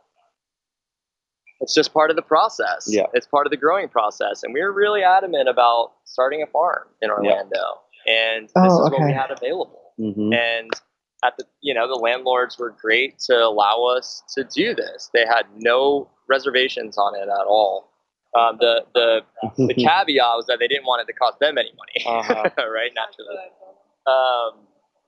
it's just part of the process. Yeah. It's part of the growing process. And we were really adamant about starting a farm in Orlando. And this Oh, is what we okay. had available. Mhm. And at the, you know, the landlords were great to allow us to do this. They had no reservations on it at all. Um, the the the caveat was that they didn't want it to cost them any money, Uh-huh. right? Naturally. Um,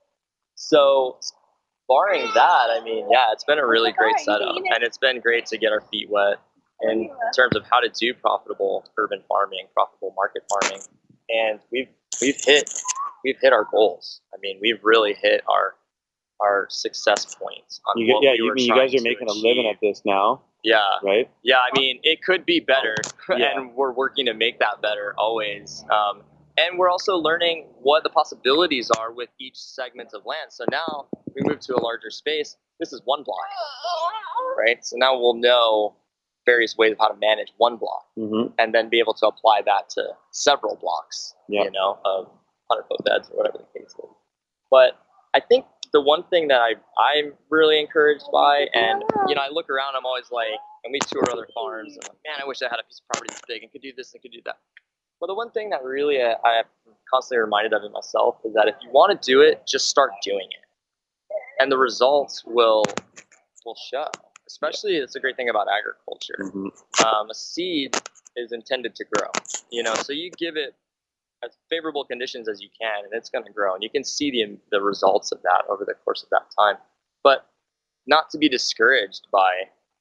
so, barring that, I mean, yeah, it's been a really great setup, and it's been great to get our feet wet in terms of how to do profitable urban farming, profitable market farming, and we've we've hit we've hit our goals. I mean, we've really hit our our success points on You, get- what yeah, we you were mean you trying guys are to making a achieve. living at this now, Yeah, right? yeah. I mean, it could be better, Yeah. and we're working to make that better always. Um, and we're also learning what the possibilities are with each segment of land. So now we move to a larger space. This is one block, right? So now we'll know various ways of how to manage one block, Mm-hmm. and then be able to apply that to several blocks, Yeah. you know, of hundred foot beds or whatever the case is. But I think the one thing that I, I'm really encouraged by, and, you know, I look around, I'm always like, and we tour other farms, and I'm like, man, I wish I had a piece of property this big and could do this and could do that. But the one thing that really I, I am constantly reminded of in myself is that if you want to do it, just start doing it. And the results will will show. Especially, it's a great thing about agriculture. Mm-hmm. Um, a seed is intended to grow, you know, so you give it as favorable conditions as you can, and it's going to grow, and you can see the the results of that over the course of that time. But not to be discouraged by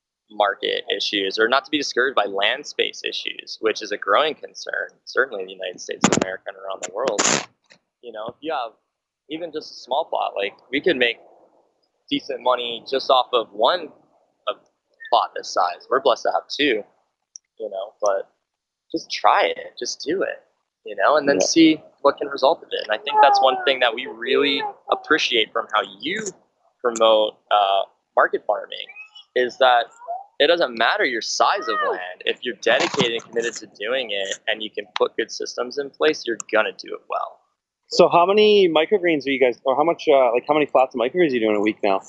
market issues, or not to be discouraged by land space issues, which is a growing concern, certainly in the United States of America and around the world. You know, if you have even just a small plot, like we could make decent money just off of one a plot this size. We're blessed to have two, you know, but just try it, just do it, you know, and then Yeah. see what can result of it. And I think that's one thing that we really appreciate from how you promote uh, market farming, is that it doesn't matter your size of land. If you're dedicated and committed to doing it, and you can put good systems in place, you're gonna do it well. So how many microgreens are you guys, or how much, uh, like how many flats of microgreens are you doing a week now?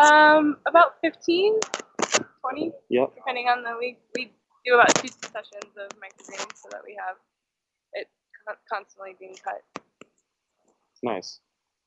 Um, about fifteen, twenty, Yep. depending on the week. We do about two sessions of microgreens so that we have it con- constantly being cut. Nice.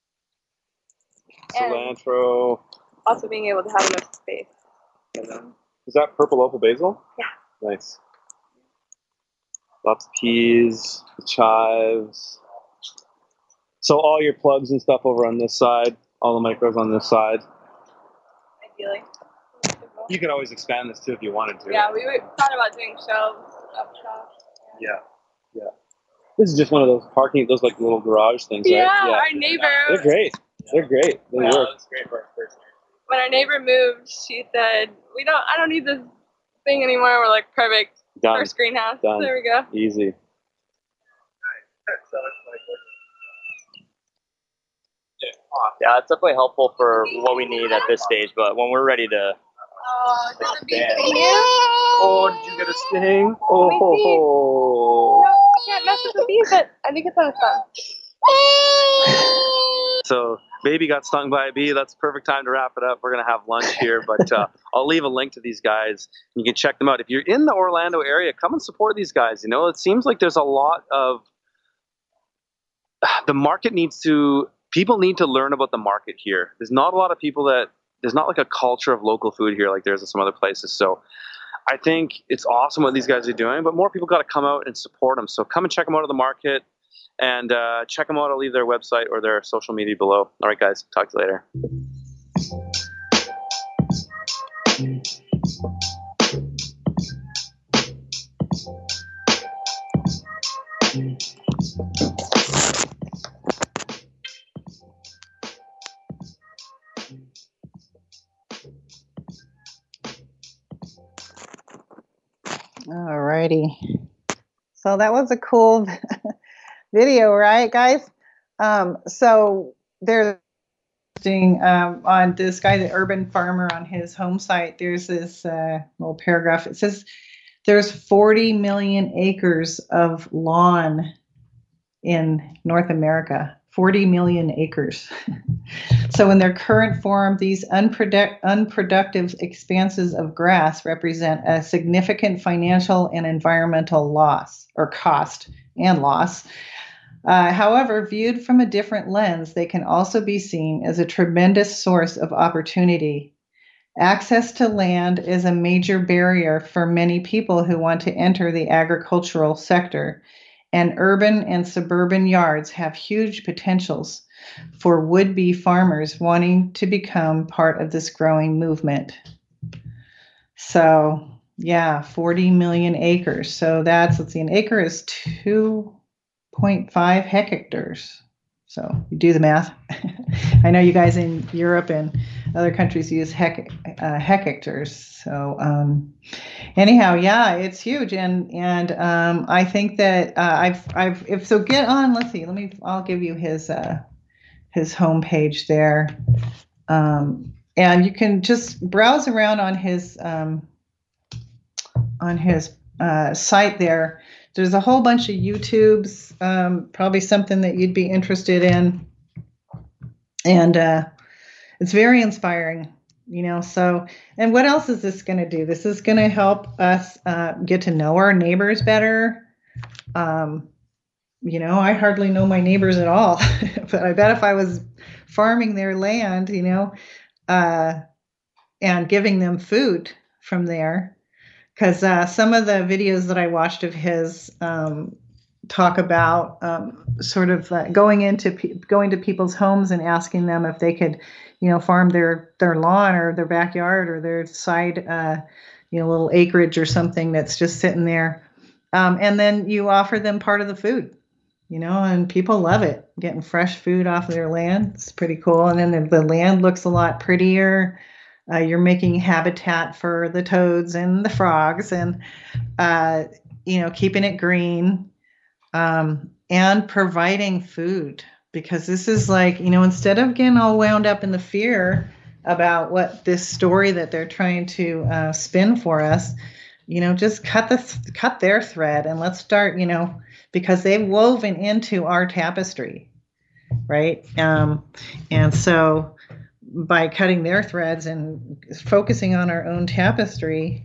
And Cilantro. also being able to have enough space for them. Is that purple opal basil? Yeah. Nice. Lots of peas, chives. So all your plugs and stuff over on this side, all the micros on this side. Ideally. You could always expand this too if you wanted to. Yeah, we were- thought about doing shelves up top. Yeah. Yeah. This is just one of those parking, those like little garage things, right? Yeah, our neighbor. They're great. They're great. They Yeah, work. it's great for our first year. When our neighbor moved, she said, "We don't. I don't need this thing anymore." We're like, perfect. Done. First greenhouse. Done. There we go. Easy. Yeah, it's definitely helpful for what we need at this stage, but when we're ready to Oh, did the bee expand. sting you? Oh, did you get a sting? Oh. Oh. No, I can't mess with the bees, but I think it's on its thumb. So, baby got stung by a bee. That's the perfect time to wrap it up. We're going to have lunch here, but uh, I'll leave a link to these guys. You can check them out. If you're in the Orlando area, come and support these guys. You know, it seems like there's a lot of... The market needs to... People need to learn about the market here. There's not a lot of people that... There's not like a culture of local food here like there's in some other places. So I think it's awesome what these guys are doing, but more people got to come out and support them. So come and check them out at the market And uh, check them out. I'll leave their website or their social media below. All right, guys. Talk to you later. All righty. So that was a cool video, right, guys? Um, so there's um, on this guy, the urban farmer, on his home site, there's this uh, little paragraph. It says there's forty million acres of lawn in North America. forty million acres. So in their current form, these unproduct- unproductive expanses of grass represent a significant financial and environmental loss, or cost and loss. Uh, however, viewed from a different lens, they can also be seen as a tremendous source of opportunity. Access to land is a major barrier for many people who want to enter the agricultural sector, and urban and suburban yards have huge potentials for would-be farmers wanting to become part of this growing movement. So, yeah, forty million acres. So that's, let's see, an acre is two point five hectares. So you do the math. I know you guys in Europe and other countries use hec, uh, hectares. So um, anyhow, yeah, it's huge, and and um, I think that uh, I've I've if so get on. Let's see. Let me. I'll give you his uh, his homepage there, um, and you can just browse around on his um, on his uh, site there. There's a whole bunch of YouTubes, um, probably something that you'd be interested in. And uh, it's very inspiring, you know. So, and what else is this going to do? This is going to help us uh, get to know our neighbors better. Um, you know, I hardly know my neighbors at all, but I bet if I was farming their land, you know, uh, and giving them food from there, because uh, some of the videos that I watched of his um, talk about um, sort of uh, going into pe- going to people's homes and asking them if they could, you know, farm their their lawn or their backyard or their side, uh, you know, little acreage or something that's just sitting there, um, and then you offer them part of the food, you know, and people love it, getting fresh food off of their land. It's pretty cool, and then the, the land looks a lot prettier. Uh, you're making habitat for the toads and the frogs, and uh, you know, keeping it green, um, and providing food, because this is like, you know, instead of getting all wound up in the fear about what this story that they're trying to uh, spin for us, you know, just cut the th- cut their thread and let's start, you know, because they've woven into our tapestry, right? Um, and so. By cutting their threads and focusing on our own tapestry,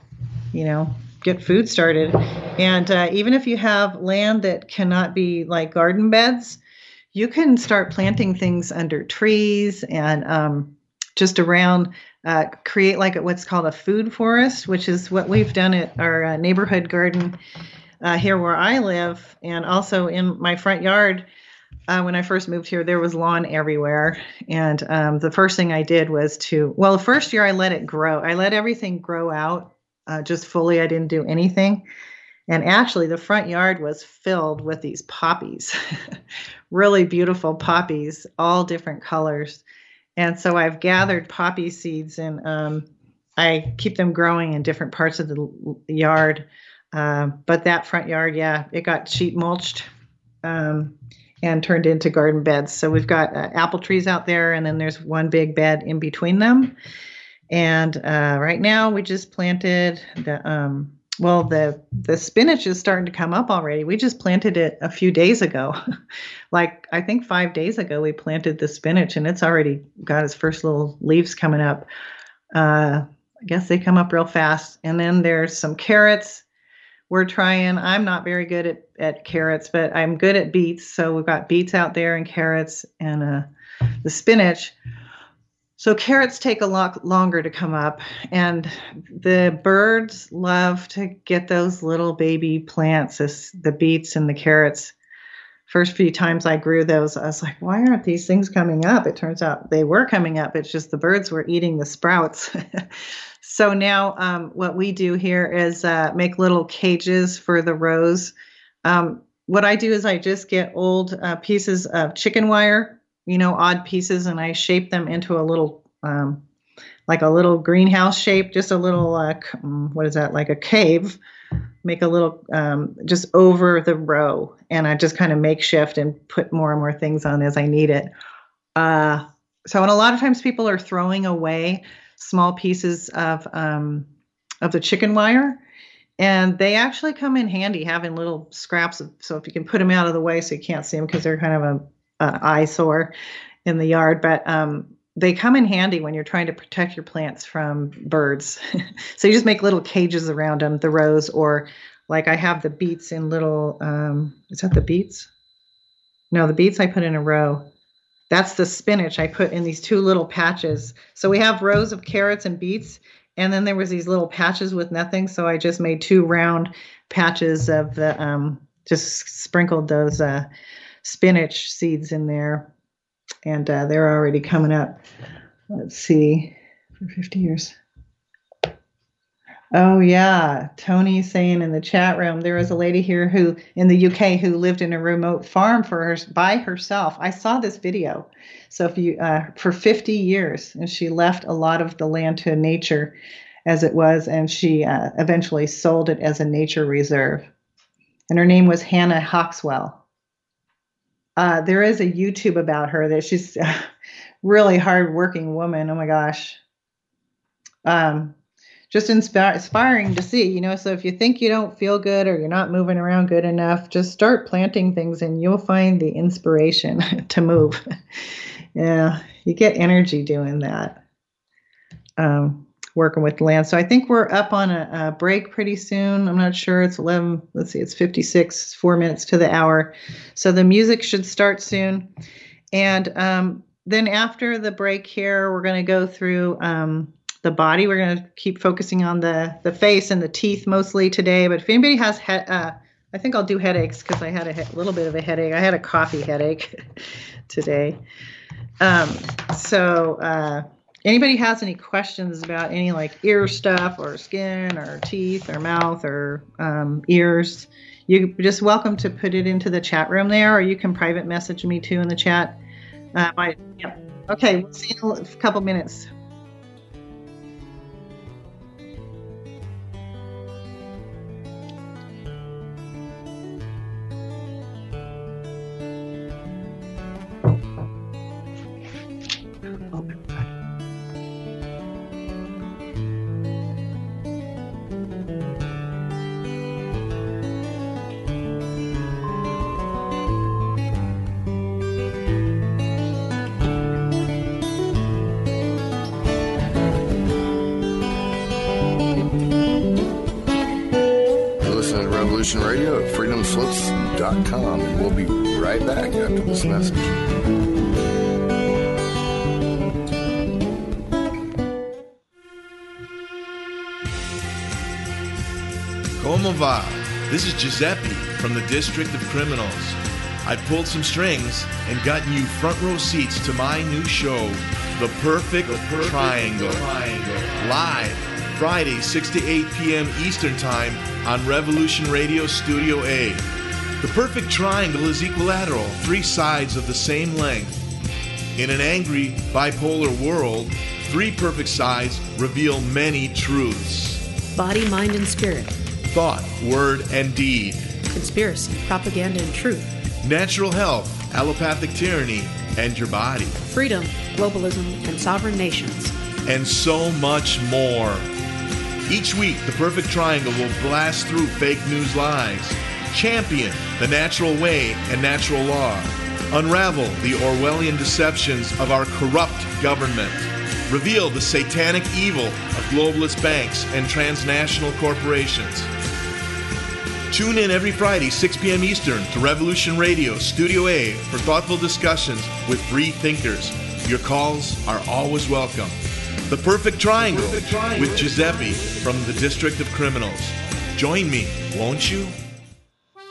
you know, get food started. And uh, even if you have land that cannot be like garden beds, you can start planting things under trees and um, just around, uh, create like what's called a food forest, which is what we've done at our uh, neighborhood garden uh, here where I live. And also in my front yard, Uh, when I first moved here, there was lawn everywhere. And um, the first thing I did was to, well, the first year I let it grow. I let everything grow out uh, just fully. I didn't do anything. And actually, the front yard was filled with these poppies, really beautiful poppies, all different colors. And so I've gathered poppy seeds, and um, I keep them growing in different parts of the yard. Uh, but that front yard, yeah, it got sheet mulched. Um, and turned into garden beds. So we've got uh, apple trees out there, and then there's one big bed in between them. And uh, right now we just planted the, um, well, the, the spinach is starting to come up already. We just planted it a few days ago. Like, I think five days ago we planted the spinach, and it's already got its first little leaves coming up. Uh, I guess they come up real fast. And then there's some carrots. We're trying, I'm not very good at, at carrots, but I'm good at beets. So we've got beets out there and carrots and uh, the spinach. So carrots take a lot longer to come up. And the birds love to get those little baby plants, this, the beets and the carrots. first few times I grew those, I was like, why aren't these things coming up? It turns out they were coming up. It's just the birds were eating the sprouts. So now um, what we do here is uh, make little cages for the rows. Um, what I do is I just get old uh, pieces of chicken wire, you know, odd pieces, and I shape them into a little, um, like a little greenhouse shape, just a little, uh, what is that, like a cave. Make a little, um, just over the row, and I just kind of makeshift and put more and more things on as I need it. Uh, so, and a lot of times people are throwing away small pieces of um, of the chicken wire, and they actually come in handy having little scraps of, so if you can put them out of the way so you can't see them because they're kind of a, a eyesore in the yard, but um, they come in handy when you're trying to protect your plants from birds. So you just make little cages around them, the rows, or like I have the beets in little, um, is that the beets? No, the beets I put in a row. That's the spinach I put in these two little patches. So we have rows of carrots and beets, and then there was these little patches with nothing. So I just made two round patches of the, um, just sprinkled those uh, spinach seeds in there. And uh, they're already coming up. Let's see, for fifty years. Oh, yeah. Tony's saying in the chat room, there was a lady here who in the U K who lived in a remote farm for her, by herself. I saw this video. So if you uh, for fifty years, and she left a lot of the land to nature as it was, and she uh, eventually sold it as a nature reserve. And her name was Hannah Hawkswell. Uh, there is a YouTube about her that she's a really hardworking woman. Oh my gosh. Um, just inspire, inspiring to see, you know, so if you think you don't feel good or you're not moving around good enough, just start planting things and you'll find the inspiration to move. Yeah, you get energy doing that. Um, working with land. So I think we're up on a, a break pretty soon. I'm not sure. It's eleven. Let's see. It's fifty-six, four minutes to the hour. So the music should start soon. And um, then after the break here, we're going to go through um, the body. We're going to keep focusing on the, the face and the teeth mostly today. But if anybody has, he- uh, I think I'll do headaches because I had a he- little bit of a headache. I had a coffee headache today. Um, so, uh, anybody has any questions about any like ear stuff or skin or teeth or mouth or um, ears, you're just welcome to put it into the chat room there, or you can private message me too in the chat. Uh, I, yeah. Okay, we'll see you in a couple minutes. Radio at freedom slips dot com, and we'll be right back after this message. Como va? This is Giuseppe from the District of Criminals. I pulled some strings and gotten you front row seats to my new show, The Perfect, the Perfect Triangle. Triangle. Live Friday, six to eight p.m. Eastern Time on Revolution Radio Studio A. The perfect triangle is equilateral, three sides of the same length. In an angry, bipolar world, three perfect sides reveal many truths. Body, mind, and spirit. Thought, word, and deed. Conspiracy, propaganda, and truth. Natural health, allopathic tyranny, and your body. Freedom, globalism, and sovereign nations. And so much more. Each week, the Perfect Triangle will blast through fake news lies, champion the natural way and natural law, unravel the Orwellian deceptions of our corrupt government, reveal the satanic evil of globalist banks and transnational corporations. Tune in every Friday, six p.m. Eastern, to Revolution Radio Studio A for thoughtful discussions with free thinkers. Your calls are always welcome. The Perfect Triangle, the Perfect Triangle with Giuseppe from the District of Criminals. Join me, won't you?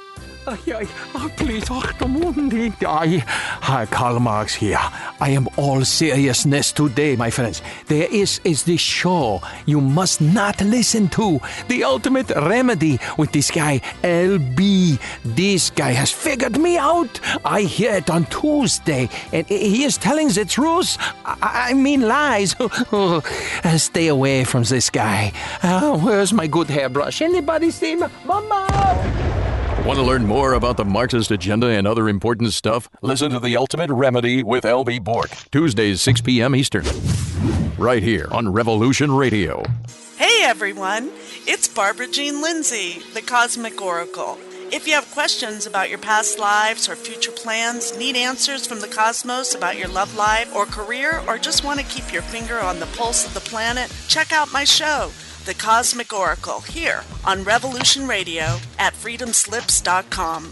I, I, please, I, hi, Karl Marx here. I am all seriousness today, my friends. There is, is this show you must not listen to. The Ultimate Remedy with this guy, L B. This guy has figured me out. I hear it on Tuesday, and he is telling the truth. I, I mean lies. Stay away from this guy. Uh, where's my good hairbrush? Anybody see me? Mama! Want to learn more about the Marxist agenda and other important stuff? Listen to The Ultimate Remedy with L B. Bork, Tuesdays, six p.m. Eastern. Right here on Revolution Radio. Hey, everyone. It's Barbara Jean Lindsay, the Cosmic Oracle. If you have questions about your past lives or future plans, need answers from the cosmos about your love life or career, or just want to keep your finger on the pulse of the planet, check out my show, The Cosmic Oracle, here on Revolution Radio at freedom slips dot com.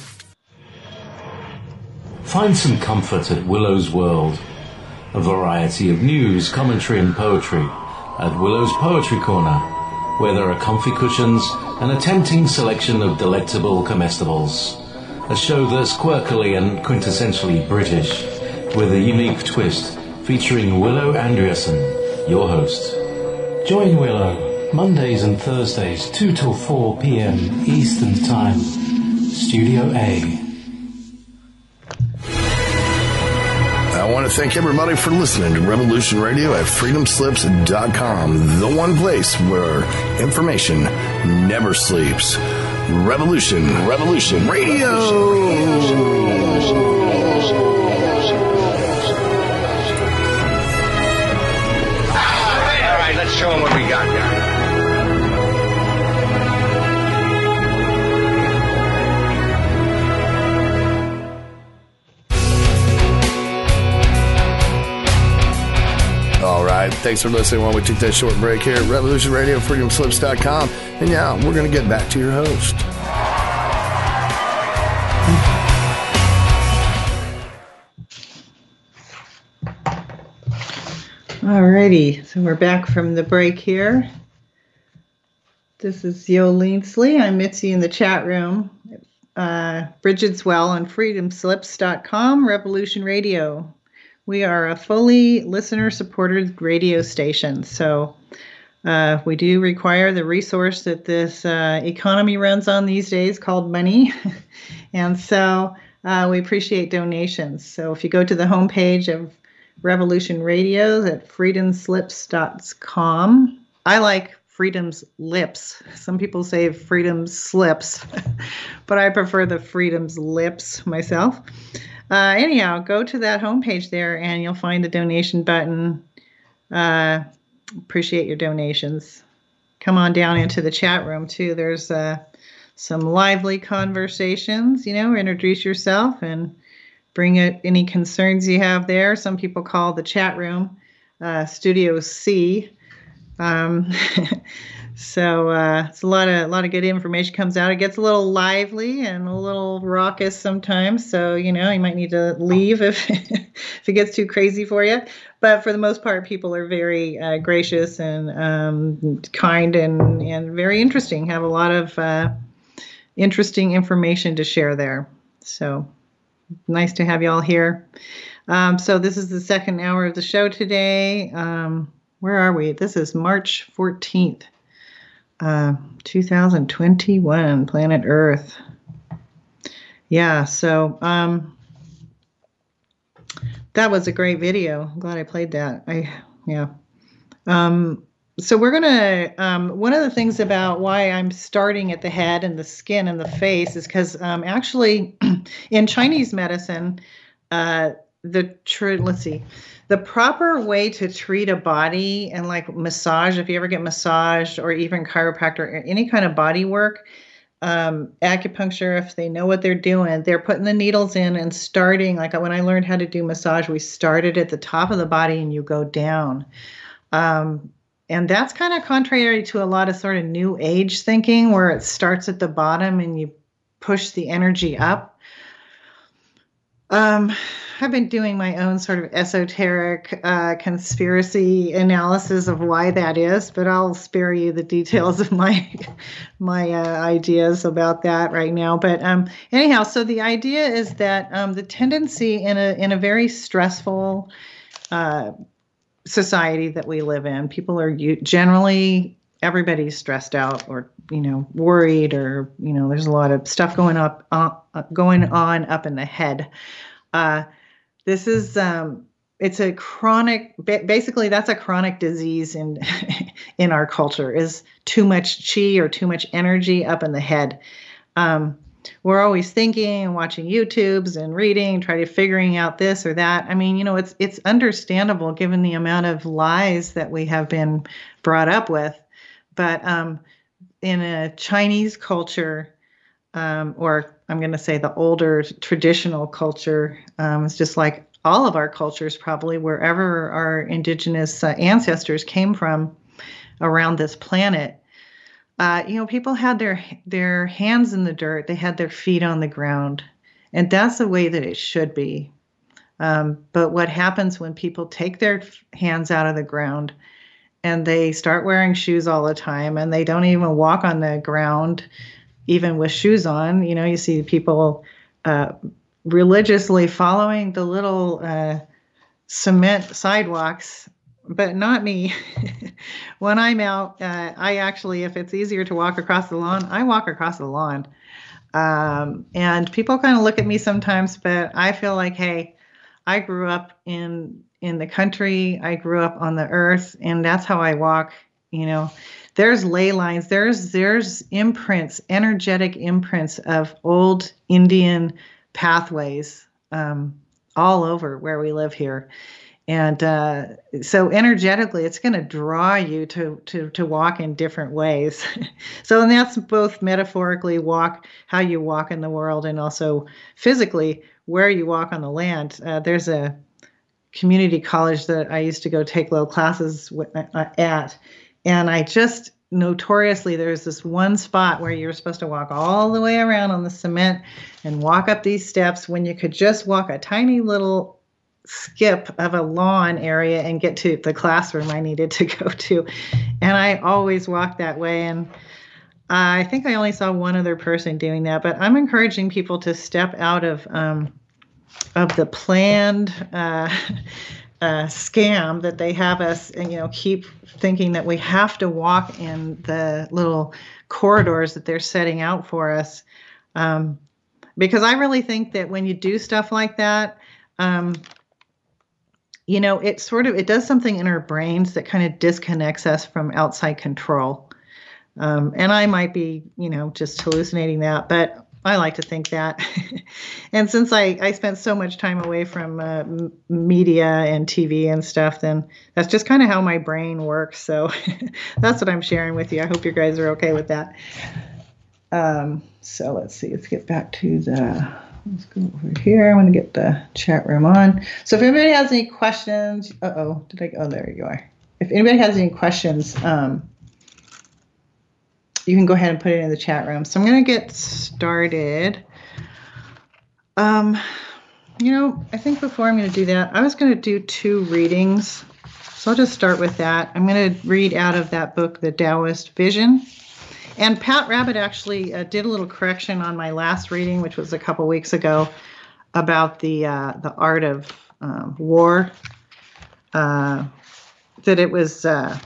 Find some comfort at Willow's World. A variety of news, commentary and poetry at Willow's Poetry Corner, where there are comfy cushions and a tempting selection of delectable comestibles. A show that's quirkily and quintessentially British, with a unique twist featuring Willow Andreasen, your host. Join Willow Mondays and Thursdays, two till four p.m. Eastern Time. Studio A. I want to thank everybody for listening to Revolution Radio at freedom slips dot com, the one place where information never sleeps. Revolution, Revolution Radio. All right, let's show them what we got here. All right, thanks for listening while we took that short break here at Revolution Radio, freedom slips dot com. And now we're going to get back to your host. Alrighty, so we're back from the break here. This is Yo Leansley. I'm Mitzi in the chat room. Uh, Bridget's Well on freedom slips dot com, Revolution Radio. We are a fully listener-supported radio station, so uh, we do require the resource that this uh, economy runs on these days called money, and so uh, we appreciate donations. So if you go to the homepage of Revolution Radio at freedom slips dot com, I like Freedom's Lips. Some people say Freedom's Slips, but I prefer the Freedom's Lips myself. Uh, anyhow, go to that homepage there and you'll find the donation button. Uh, appreciate your donations. Come on down into the chat room too. There's uh, some lively conversations, you know, introduce yourself and bring it, any concerns you have there. Some people call the chat room uh, Studio C. Um, so uh, it's a lot of a lot of good information comes out. It gets a little lively and a little raucous sometimes. So you know you might need to leave if if it gets too crazy for you. But for the most part, people are very uh, gracious and um, kind and and very interesting. Have a lot of uh, interesting information to share there. So nice to have you all here. Um, so this is the second hour of the show today. Um, Where are we? This is March fourteenth, uh, two thousand twenty-one, planet Earth. Yeah, so um, that was a great video. I'm glad I played that. I yeah. Um, so we're going to, um, one of the things about why I'm starting at the head and the skin and the face is because um, actually in Chinese medicine, uh, the, tr- let's see, the proper way to treat a body and like massage, if you ever get massaged or even chiropractor or any kind of body work, um, acupuncture, if they know what they're doing, they're putting the needles in and starting, like when I learned how to do massage, we started at the top of the body and you go down. Um, and that's kind of contrary to a lot of sort of new age thinking where it starts at the bottom and you push the energy up. Um, I've been doing my own sort of esoteric uh, conspiracy analysis of why that is, but I'll spare you the details of my my uh, ideas about that right now. But um, anyhow, so the idea is that um, the tendency in a in a very stressful uh, society that we live in, people are generally everybody's stressed out or, you know, worried, or, you know, there's a lot of stuff going up, uh, going on up in the head. Uh, this is, um, it's a chronic, basically that's a chronic disease in, in our culture, is too much chi or too much energy up in the head. Um, we're always thinking and watching YouTubes and reading, trying to figuring out this or that. I mean, you know, it's, it's understandable given the amount of lies that we have been brought up with. But um, in a Chinese culture, um, or I'm going to say the older traditional culture, um, it's just like all of our cultures, probably wherever our indigenous uh, ancestors came from around this planet. Uh, you know, people had their their hands in the dirt, they had their feet on the ground, and that's the way that it should be. Um, but what happens when people take their hands out of the ground and they start wearing shoes all the time, and they don't even walk on the ground, even with shoes on? You know, you see people uh, religiously following the little uh, cement sidewalks, but not me. When I'm out, uh, I actually, if it's easier to walk across the lawn, I walk across the lawn. Um, and people kind of look at me sometimes, but I feel like, hey, I grew up in in the country, I grew up on the earth, and that's how I walk. You know, there's ley lines, there's there's imprints, energetic imprints of old Indian pathways um, all over where we live here. And uh, so energetically, it's going to draw you to, to, to walk in different ways. So, and that's both metaphorically walk, how you walk in the world, and also physically where you walk on the land. Uh, there's a community college that I used to go take little classes with, uh, at. And I just notoriously, there's this one spot where you're supposed to walk all the way around on the cement and walk up these steps when you could just walk a tiny little skip of a lawn area and get to the classroom I needed to go to. And I always walk that way. And I think I only saw one other person doing that, but I'm encouraging people to step out of, um, of the planned, uh, uh, scam that they have us, and, you know, keep thinking that we have to walk in the little corridors that they're setting out for us. Um, because I really think that when you do stuff like that, um, you know, it sort of, it does something in our brains that kind of disconnects us from outside control. Um, and I might be, you know, just hallucinating that, but I like to think that. And since I, I spent so much time away from uh, m- media and T V and stuff, then that's just kind of how my brain works. So that's what I'm sharing with you. I hope you guys are okay with that. Um, so let's see, let's get back to the, let's go over here. I want to get the chat room on. So if anybody has any questions, uh-oh, did I, oh, there you are. If anybody has any questions, um, you can go ahead and put it in the chat room. So I'm going to get started. Um, you know, I think before I'm going to do that, I was going to do two readings. So I'll just start with that. I'm going to read out of that book, The Taoist Vision. And Pat Rabbit actually uh, did a little correction on my last reading, which was a couple weeks ago, about the uh, the art of um, war. Uh, that it was uh,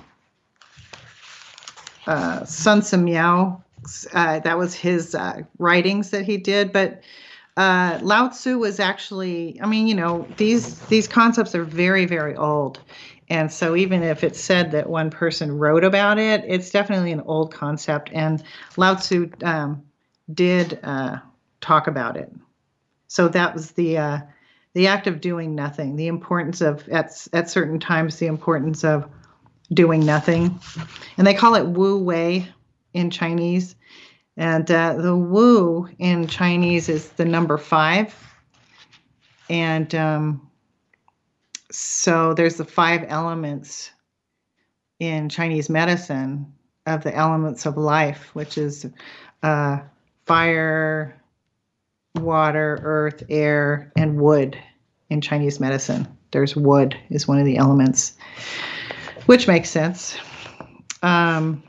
uh, Sun Tzu Miao. Uh, that was his uh, writings that he did, but uh, Lao Tzu was actually. I mean, you know, these these concepts are very, very old. And so even if it's said that one person wrote about it, it's definitely an old concept. And Lao Tzu um, did uh, talk about it. So that was the uh, the act of doing nothing, the importance of, at, at certain times, the importance of doing nothing. And they call it Wu Wei in Chinese. And uh, the Wu in Chinese is the number five. And um So there's the five elements in Chinese medicine of the elements of life, which is uh, fire, water, earth, air, and wood. in Chinese medicine. There's wood is one of the elements, which makes sense. Um,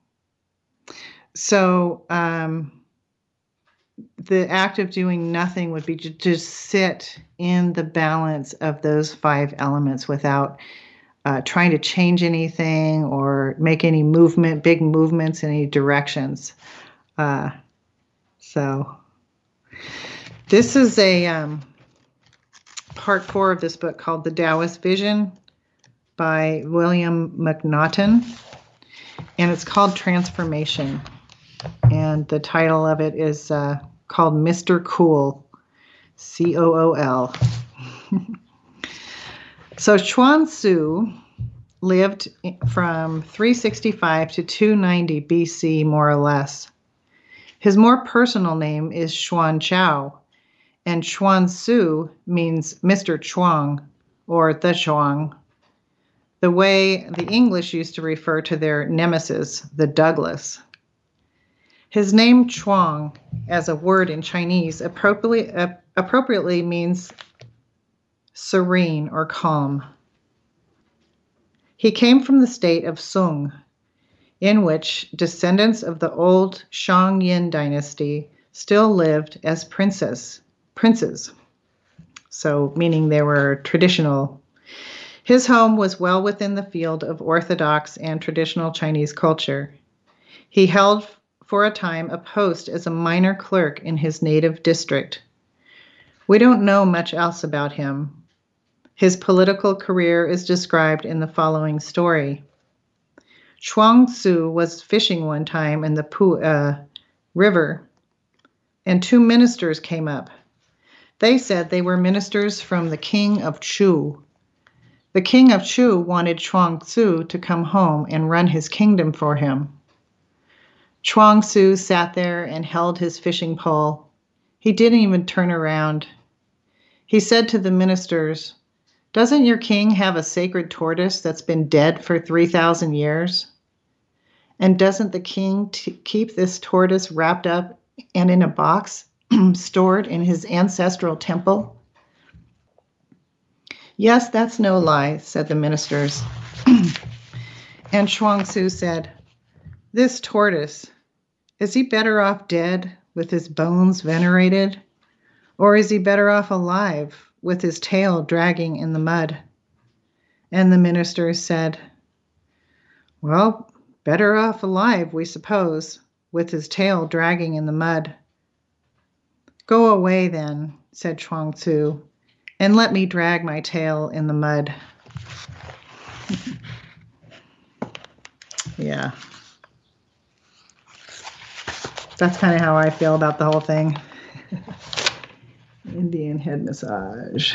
so um, the act of doing nothing would be to just sit in the balance of those five elements without uh, trying to change anything or make any movement, big movements in any directions. Uh, so this is a um, part four of this book called The Taoist Vision by William McNaughton, and it's called Transformation. And the title of it is uh, called Mister Cool, C O O L. So Chuang Tzu lived from three sixty-five to two ninety B C, more or less. His more personal name is Xuan Chao, and Chuang Tzu means Mister Chuang or the Chuang, the way the English used to refer to their nemesis, the Douglas. His name Chuang, as a word in Chinese, appropriately, uh, appropriately means serene or calm. He came from the state of Sung, in which descendants of the old Shang Yin dynasty still lived as princes, princes, so meaning they were traditional. His home was well within the field of Orthodox and traditional Chinese culture. He held for a time a post as a minor clerk in his native district. We don't know much else about him. His political career is described in the following story. Chuang Tzu was fishing one time in the Pu uh, River, and two ministers came up. They said they were ministers from the king of Chu. The king of Chu wanted Chuang Tzu to come home and run his kingdom for him. Chuang Tzu sat there and held his fishing pole. He didn't even turn around. He said to the ministers, "Doesn't your king have a sacred tortoise that's been dead for three thousand years? And doesn't the king t- keep this tortoise wrapped up and in a box stored in his ancestral temple?" "Yes, that's no lie," said the ministers. And Chuang Tzu said, "This tortoise, is he better off dead with his bones venerated? Or is he better off alive with his tail dragging in the mud?" And the ministers said, "Well, better off alive, we suppose, with his tail dragging in the mud." "Go away then," said Chuang Tzu, "and let me drag my tail in the mud." Yeah. That's kind of how I feel about the whole thing. Indian head massage.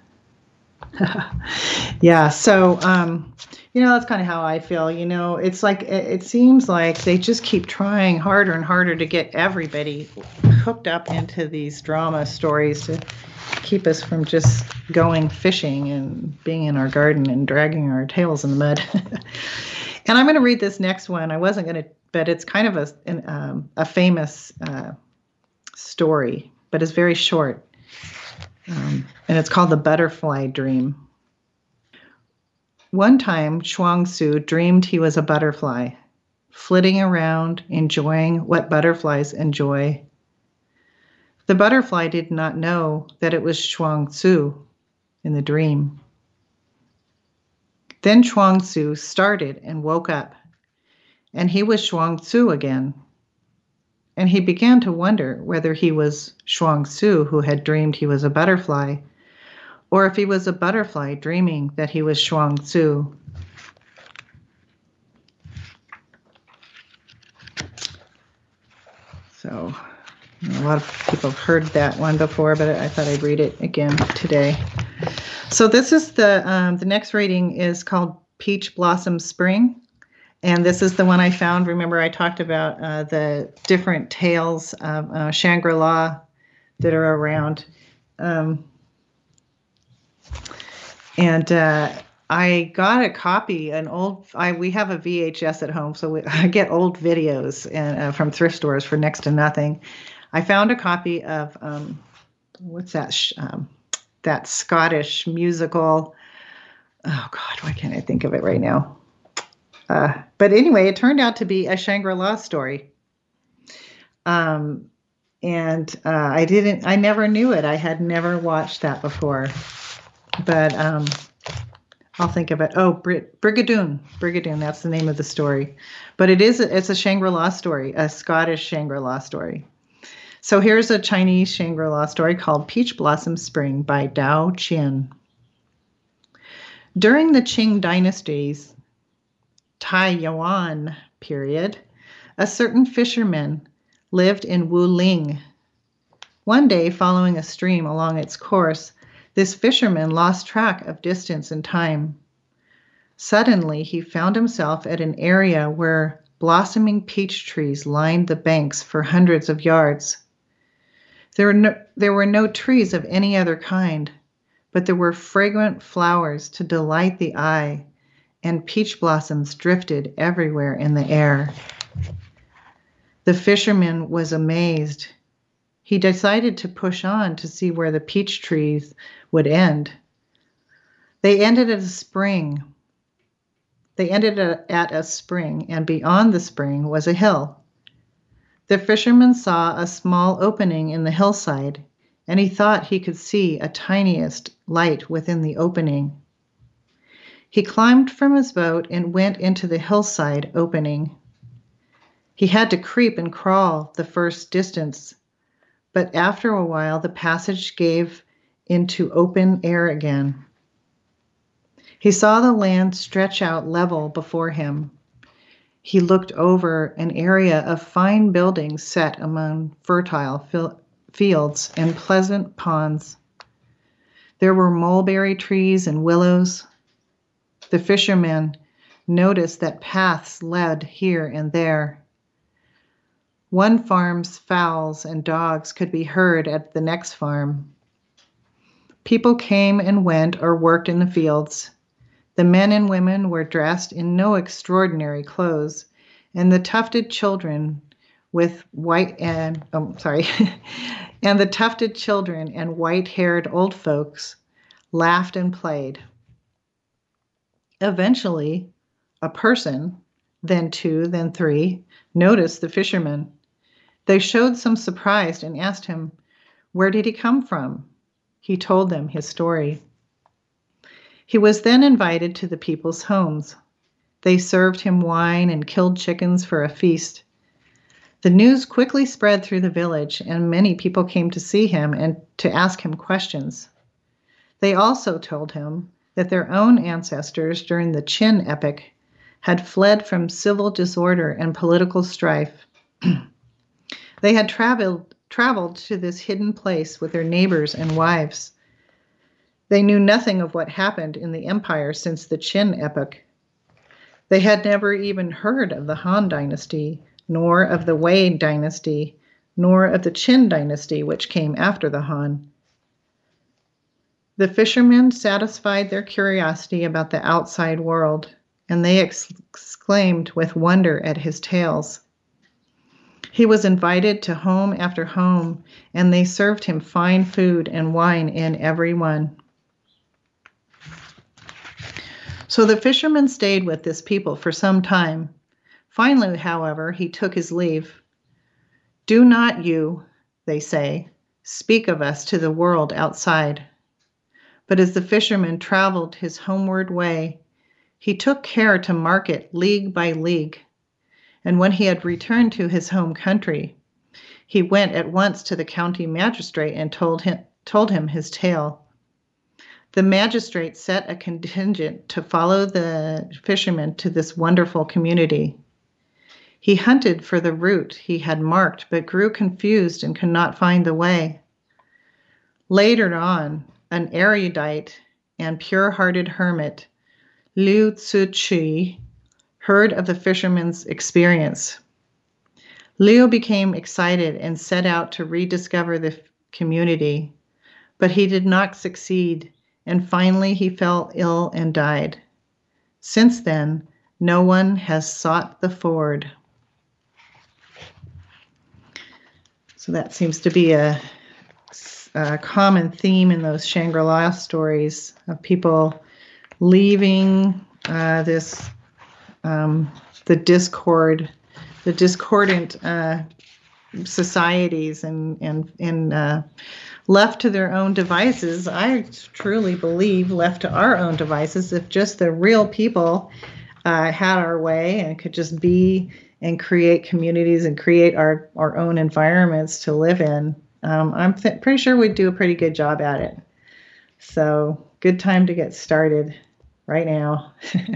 Yeah, so, um, you know, that's kind of how I feel. You know, it's like, it, it seems like they just keep trying harder and harder to get everybody hooked up into these drama stories to keep us from just going fishing and being in our garden and dragging our tails in the mud. And I'm going to read this next one. I wasn't going to, but it's kind of a, an, um, a famous uh, story, but it's very short. Um, and it's called The Butterfly Dream. One time, Chuang Tzu dreamed he was a butterfly, flitting around, enjoying what butterflies enjoy. The butterfly did not know that it was Chuang Tzu in the dream. Then Chuang Tzu started and woke up, and he was Chuang Tzu again. And he began to wonder whether he was Chuang Tzu who had dreamed he was a butterfly, or if he was a butterfly dreaming that he was Chuang Tzu. So, you know, a lot of people have heard that one before, but I thought I'd read it again today. So this is the, um, the next reading is called Peach Blossom Spring. And this is the one I found. Remember, I talked about uh, the different tales of uh, Shangri-La that are around. Um, and uh, I got a copy, an old, I, we have a V H S at home, so we, I get old videos and, uh, from thrift stores for next to nothing. I found a copy of, um, what's that? Um, that Scottish musical. Oh, God, why can't I think of it right now? Uh, but anyway, it turned out to be a Shangri-La story. Um, and uh, I didn't, I never knew it. I had never watched that before. But um, I'll think of it. Oh, Brid- Brigadoon. Brigadoon, that's the name of the story. But it is, it's a Shangri-La story, a Scottish Shangri-La story. So here's a Chinese Shangri-La story called Peach Blossom Spring by Dao Qian. During the Qing dynasty's Taiyuan period, a certain fisherman lived in Wuling. One day, following a stream along its course, this fisherman lost track of distance and time. Suddenly, he found himself at an area where blossoming peach trees lined the banks for hundreds of yards. There were no, there were no trees of any other kind, but there were fragrant flowers to delight the eye, and peach blossoms drifted everywhere in the air. The fisherman was amazed. He decided to push on to see where the peach trees would end. They ended at a spring. They ended at a spring, and beyond the spring was a hill. The fisherman saw a small opening in the hillside, and he thought he could see a tiniest light within the opening. He climbed from his boat and went into the hillside opening. He had to creep and crawl the first distance, but after a while the passage gave into open air again. He saw the land stretch out level before him. He looked over an area of fine buildings set among fertile fil- fields and pleasant ponds. There were mulberry trees and willows. The fisherman noticed that paths led here and there. One farm's fowls and dogs could be heard at the next farm. People came and went or worked in the fields. The men and women were dressed in no extraordinary clothes, and the tufted children with white and oh, sorry, and the tufted children and white-haired old folks laughed and played. Eventually, a person, then two, then three, noticed the fisherman. They showed some surprise and asked him, where did he come from? He told them his story. He was then invited to the people's homes. They served him wine and killed chickens for a feast. The news quickly spread through the village, and many people came to see him and to ask him questions. They also told him that their own ancestors during the Qin epoch had fled from civil disorder and political strife. They had traveled, traveled to this hidden place with their neighbors and wives. They knew nothing of what happened in the empire since the Qin epoch. They had never even heard of the Han dynasty, nor of the Wei dynasty, nor of the Qin dynasty, which came after the Han. The fishermen satisfied their curiosity about the outside world, and they ex- exclaimed with wonder at his tales. He was invited to home after home, and they served him fine food and wine in every one. So the fisherman stayed with this people for some time. Finally, however, he took his leave. Do not you, they say, speak of us to the world outside. But as the fisherman traveled his homeward way, he took care to mark it league by league. And when he had returned to his home country, he went at once to the county magistrate and told him, told him his tale. The magistrate set a contingent to follow the fisherman to this wonderful community. He hunted for the route he had marked, but grew confused and could not find the way. Later on, an erudite and pure-hearted hermit, Liu Tzu-chi, heard of the fisherman's experience. Liu became excited and set out to rediscover the community, but he did not succeed, and finally he fell ill and died. Since then, no one has sought the ford. So that seems to be a a common theme in those Shangri-La stories of people leaving uh, this, um, the discord, the discordant uh, societies and, and, and uh, left to their own devices. I truly believe left to our own devices, if just the real people uh, had our way and could just be and create communities and create our, our own environments to live in, um, I'm th- pretty sure we'd do a pretty good job at it. So good time to get started right now.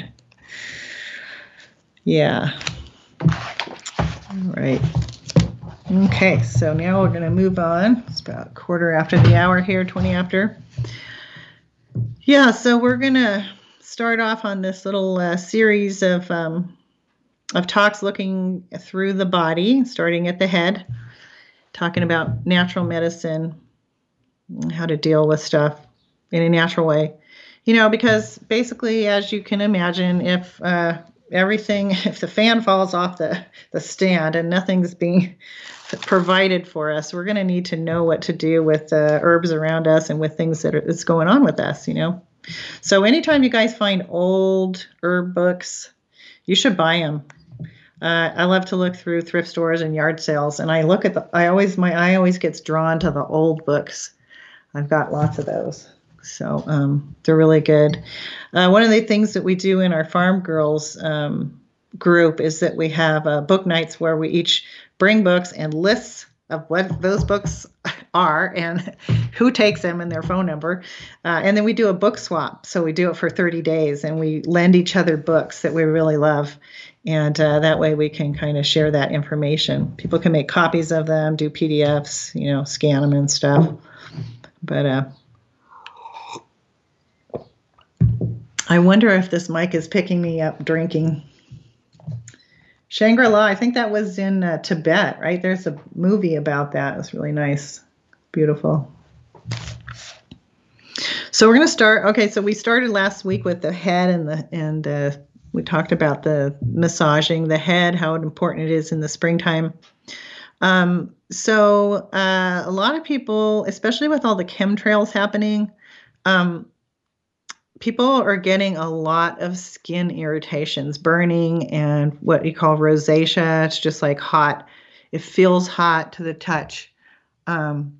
Yeah. All right. Okay, so now we're going to move on. It's about a quarter after the hour here, twenty after. Yeah, so we're going to start off on this little uh, series of um, of talks looking through the body, starting at the head, talking about natural medicine, how to deal with stuff in a natural way. You know, because basically, as you can imagine, if uh, everything, if the fan falls off the, the stand and nothing's being provided for us, we're going to need to know what to do with the herbs around us and with things that are that's going on with us, you know. So anytime you guys find old herb books, you should buy them. Uh, I love to look through thrift stores and yard sales, and I look at the. I always my eye always gets drawn to the old books. I've got lots of those, so um, they're really good. Uh, one of the things that we do in our Farm Girls um, group is that we have uh, book nights where we each bring books and lists of what those books are and who takes them and their phone number. Uh, and then we do a book swap. So we do it for thirty days and we lend each other books that we really love. And uh, that way we can kind of share that information. People can make copies of them, do P D Fs, you know, scan them and stuff. But uh, I wonder if this mic is picking me up drinking. Shangri-La, I think that was in uh, Tibet, right? There's a movie about that. It's really nice. Beautiful. So we're going to start. Okay, so we started last week with the head and the and uh, we talked about the massaging the head, how important it is in the springtime. Um, so uh, a lot of people, especially with all the chemtrails happening, um, people are getting a lot of skin irritations, burning, and what you call rosacea. It's just like hot. It feels hot to the touch. Um,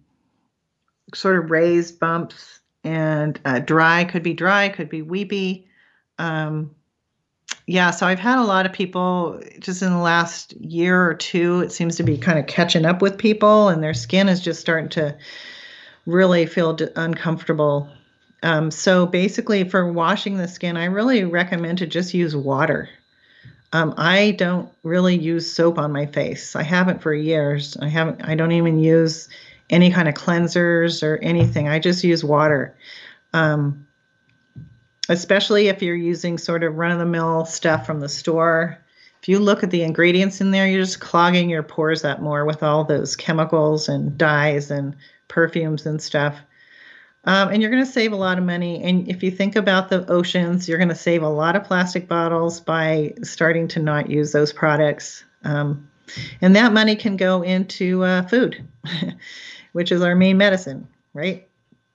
sort of raised bumps, and uh, dry, could be dry, could be weepy. Um, yeah, so I've had a lot of people just in the last year or two, it seems to be kind of catching up with people, and their skin is just starting to really feel uncomfortable. Um, so basically for washing the skin, I really recommend to just use water. Um, I don't really use soap on my face. I haven't for years. I haven't, I don't even use any kind of cleansers or anything. I just use water. Um, especially if you're using sort of run-of-the-mill stuff from the store. If you look at the ingredients in there, you're just clogging your pores up more with all those chemicals and dyes and perfumes and stuff. Um, and you're going to save a lot of money. And if you think about the oceans, you're going to save a lot of plastic bottles by starting to not use those products. Um, and that money can go into uh, food, which is our main medicine, right?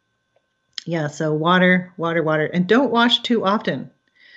Yeah, so water, water, water. And don't wash too often.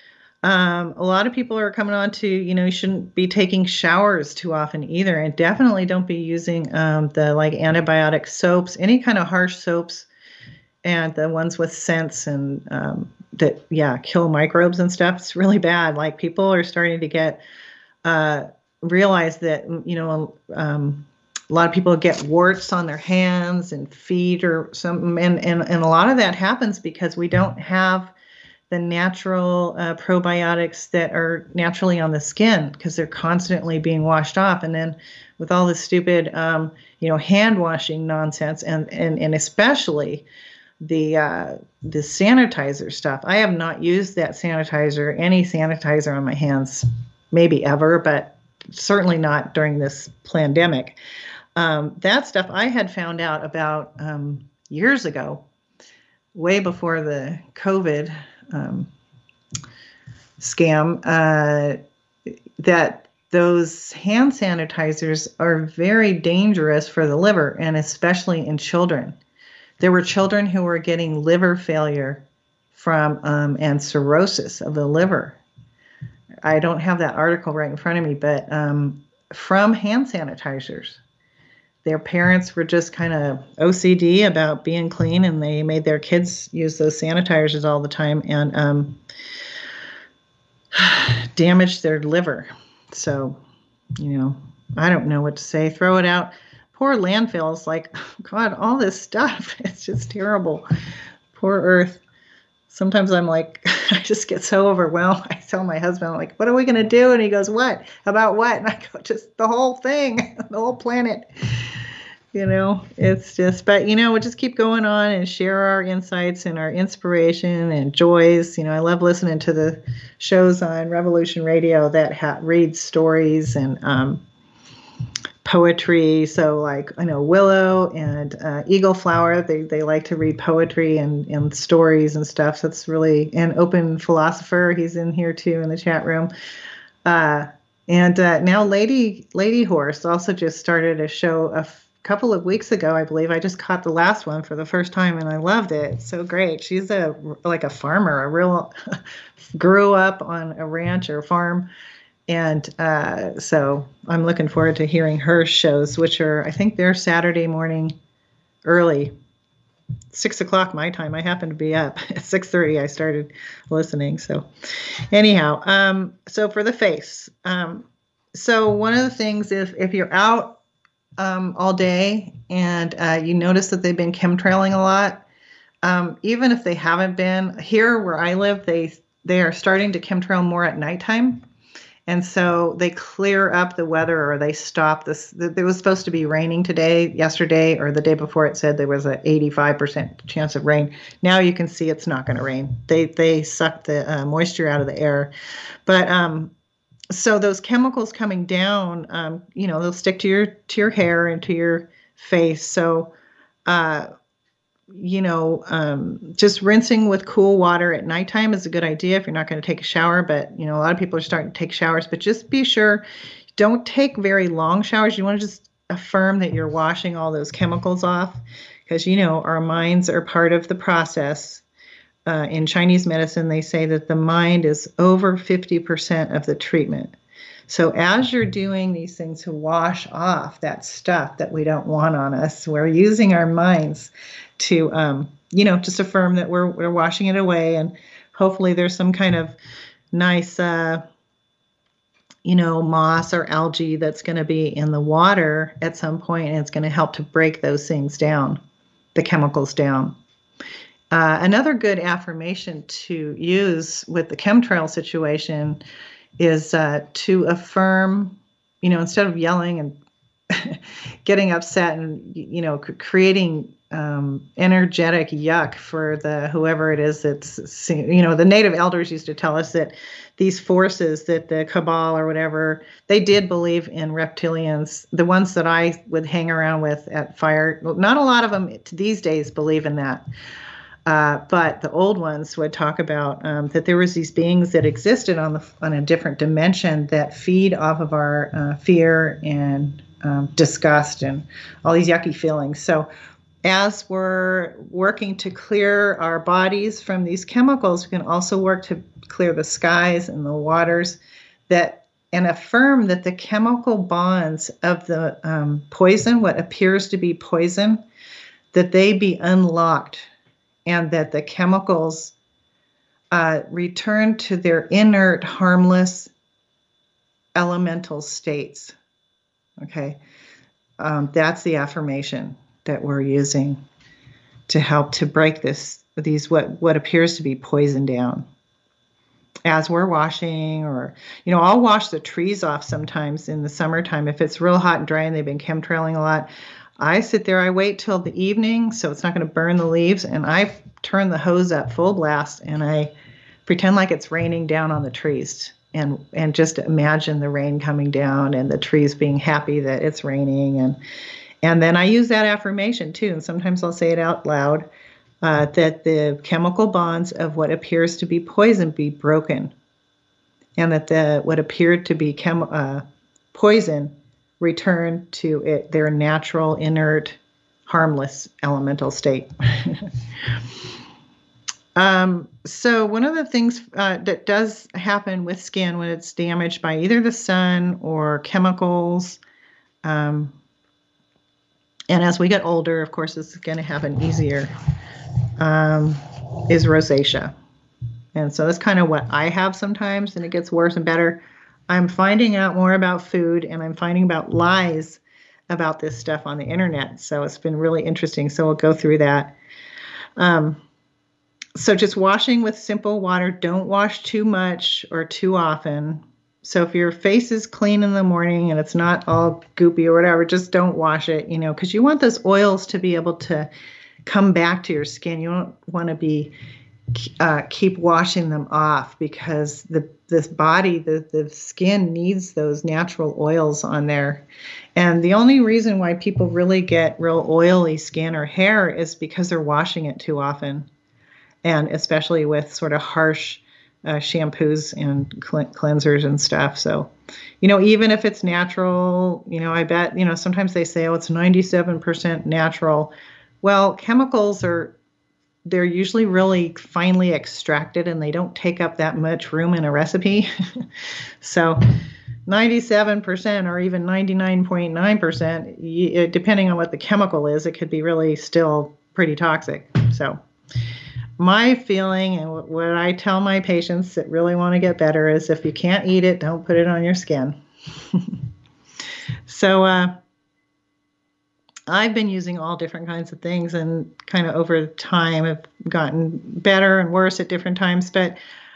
Um, a lot of people are coming on to, you know, you shouldn't be taking showers too often either. And definitely don't be using um, the like antibiotic soaps, any kind of harsh soaps. And the ones with scents and um, that, yeah, kill microbes and stuff. It's really bad. Like people are starting to get, uh, realize that, you know, um, a lot of people get warts on their hands and feet or some, and, and, and a lot of that happens because we don't have the natural uh, probiotics that are naturally on the skin because they're constantly being washed off. And then with all this stupid, um, you know, hand washing nonsense and, and, and especially the uh, the sanitizer stuff. I have not used that sanitizer, any sanitizer on my hands, maybe ever, but certainly not during this pandemic. Um, that stuff I had found out about um, years ago, way before the COVID um, scam, uh, that those hand sanitizers are very dangerous for the liver and especially in children. There were children who were getting liver failure from um, and cirrhosis of the liver. I don't have that article right in front of me, but um, from hand sanitizers. Their parents were just kind of O C D about being clean, and they made their kids use those sanitizers all the time and um, damaged their liver. So, you know, I don't know what to say. Throw it out. Poor landfills, like, God, all this stuff. It's just terrible. Poor Earth. Sometimes I'm like, I just get so overwhelmed. I tell my husband, I'm like, what are we going to do? And he goes, what? About what? And I go, just the whole thing, the whole planet. You know, it's just, but, you know, we'll just keep going on and share our insights and our inspiration and joys. You know, I love listening to the shows on Revolution Radio that ha- read stories and um, poetry. So like, I know Willow and uh, Eagle Flower, they, they like to read poetry and, and stories and stuff. So it's really an open philosopher. He's in here too in the chat room. Uh, and uh, now Lady Lady Horse also just started a show a f- couple of weeks ago, I believe. I just caught the last one for the first time and I loved it. It's so great. She's a like a farmer, a real grew up on a ranch or farm. And uh, so I'm looking forward to hearing her shows, which are, I think they're Saturday morning early, six o'clock my time. I happen to be up at six thirty. I started listening. So anyhow, um, so for the face. Um, so one of the things, if, if you're out um, all day and uh, you notice that they've been chemtrailing a lot, um, even if they haven't been, here where I live, they they are starting to chemtrail more at nighttime. And so they clear up the weather, or they stop this. It was supposed to be raining today, yesterday, or the day before. It said there was an eighty-five percent chance of rain. Now you can see it's not going to rain. They they suck the uh, moisture out of the air. But um, so those chemicals coming down, um, you know, they'll stick to your to your hair and to your face. So, uh, you know, um, just rinsing with cool water at nighttime is a good idea if you're not going to take a shower. But, you know, a lot of people are starting to take showers, but just be sure, don't take very long showers. You want to just affirm that you're washing all those chemicals off, because, you know, our minds are part of the process. Uh, in Chinese medicine, they say that the mind is over fifty percent of the treatment. So as you're doing these things to wash off that stuff that we don't want on us, we're using our minds to, um, you know, just affirm that we're we're washing it away. And hopefully there's some kind of nice, uh, you know, moss or algae that's going to be in the water at some point, and it's going to help to break those things down, the chemicals down. Uh, another good affirmation to use with the chemtrail situation is uh, to affirm, you know, instead of yelling and getting upset and, you know, c- creating um, energetic yuck for the whoever it is that's, you know, the native elders used to tell us that these forces, that the cabal or whatever, they did believe in reptilians. The ones that I would hang around with at fire, not a lot of them these days believe in that. Uh, but the old ones would talk about um, that there was these beings that existed on the on a different dimension that feed off of our uh, fear and um, disgust and all these yucky feelings. So as we're working to clear our bodies from these chemicals, we can also work to clear the skies and the waters, that and affirm that the chemical bonds of the um, poison, what appears to be poison, that they be unlocked, and that the chemicals uh, return to their inert, harmless, elemental states. Okay, um, that's the affirmation that we're using to help to break this, these what what appears to be poison down. As we're washing, or, you know, I'll wash the trees off sometimes in the summertime if it's real hot and dry and they've been chemtrailing a lot. I sit there, I wait till the evening so it's not going to burn the leaves, and I turn the hose up full blast and I pretend like it's raining down on the trees, and and just imagine the rain coming down and the trees being happy that it's raining. And and then I use that affirmation too, and sometimes I'll say it out loud, uh, that the chemical bonds of what appears to be poison be broken, and that the what appeared to be chem uh, poison return to it, their natural, inert, harmless elemental state. um, so one of the things uh, that does happen with skin when it's damaged by either the sun or chemicals, um, and as we get older, of course, it's going to happen easier, um, is rosacea. And so that's kind of what I have sometimes, and it gets worse and better. I'm finding out more about food, and I'm finding about lies about this stuff on the internet. So it's been really interesting. So we'll go through that. Um, so just washing with simple water. Don't wash too much or too often. So if your face is clean in the morning and it's not all goopy or whatever, just don't wash it, you know, because you want those oils to be able to come back to your skin. You don't want to be uh, keep washing them off, because the this body, the, the skin needs those natural oils on there. And the only reason why people really get real oily skin or hair is because they're washing it too often. And especially with sort of harsh uh, shampoos and cl- cleansers and stuff. So, you know, even if it's natural, you know, I bet, you know, sometimes they say, oh, it's ninety-seven percent natural. Well, chemicals are, they're usually really finely extracted and they don't take up that much room in a recipe. So ninety-seven percent or even ninety-nine point nine percent, depending on what the chemical is, it could be really still pretty toxic. So my feeling and what I tell my patients that really want to get better is if you can't eat it, don't put it on your skin. So uh, I've been using all different kinds of things, and kind of over time have gotten better and worse at different times. But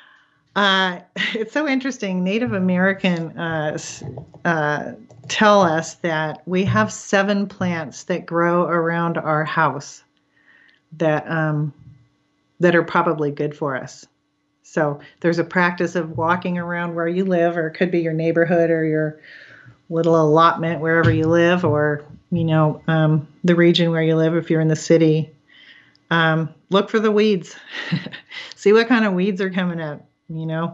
uh, it's so interesting. Native American uh, uh, tell us that we have seven plants that grow around our house that um, that are probably good for us. So there's a practice of walking around where you live, or it could be your neighborhood or your little allotment wherever you live, or, you know, um, the region where you live if you're in the city. Um, look for the weeds. See what kind of weeds are coming up, you know.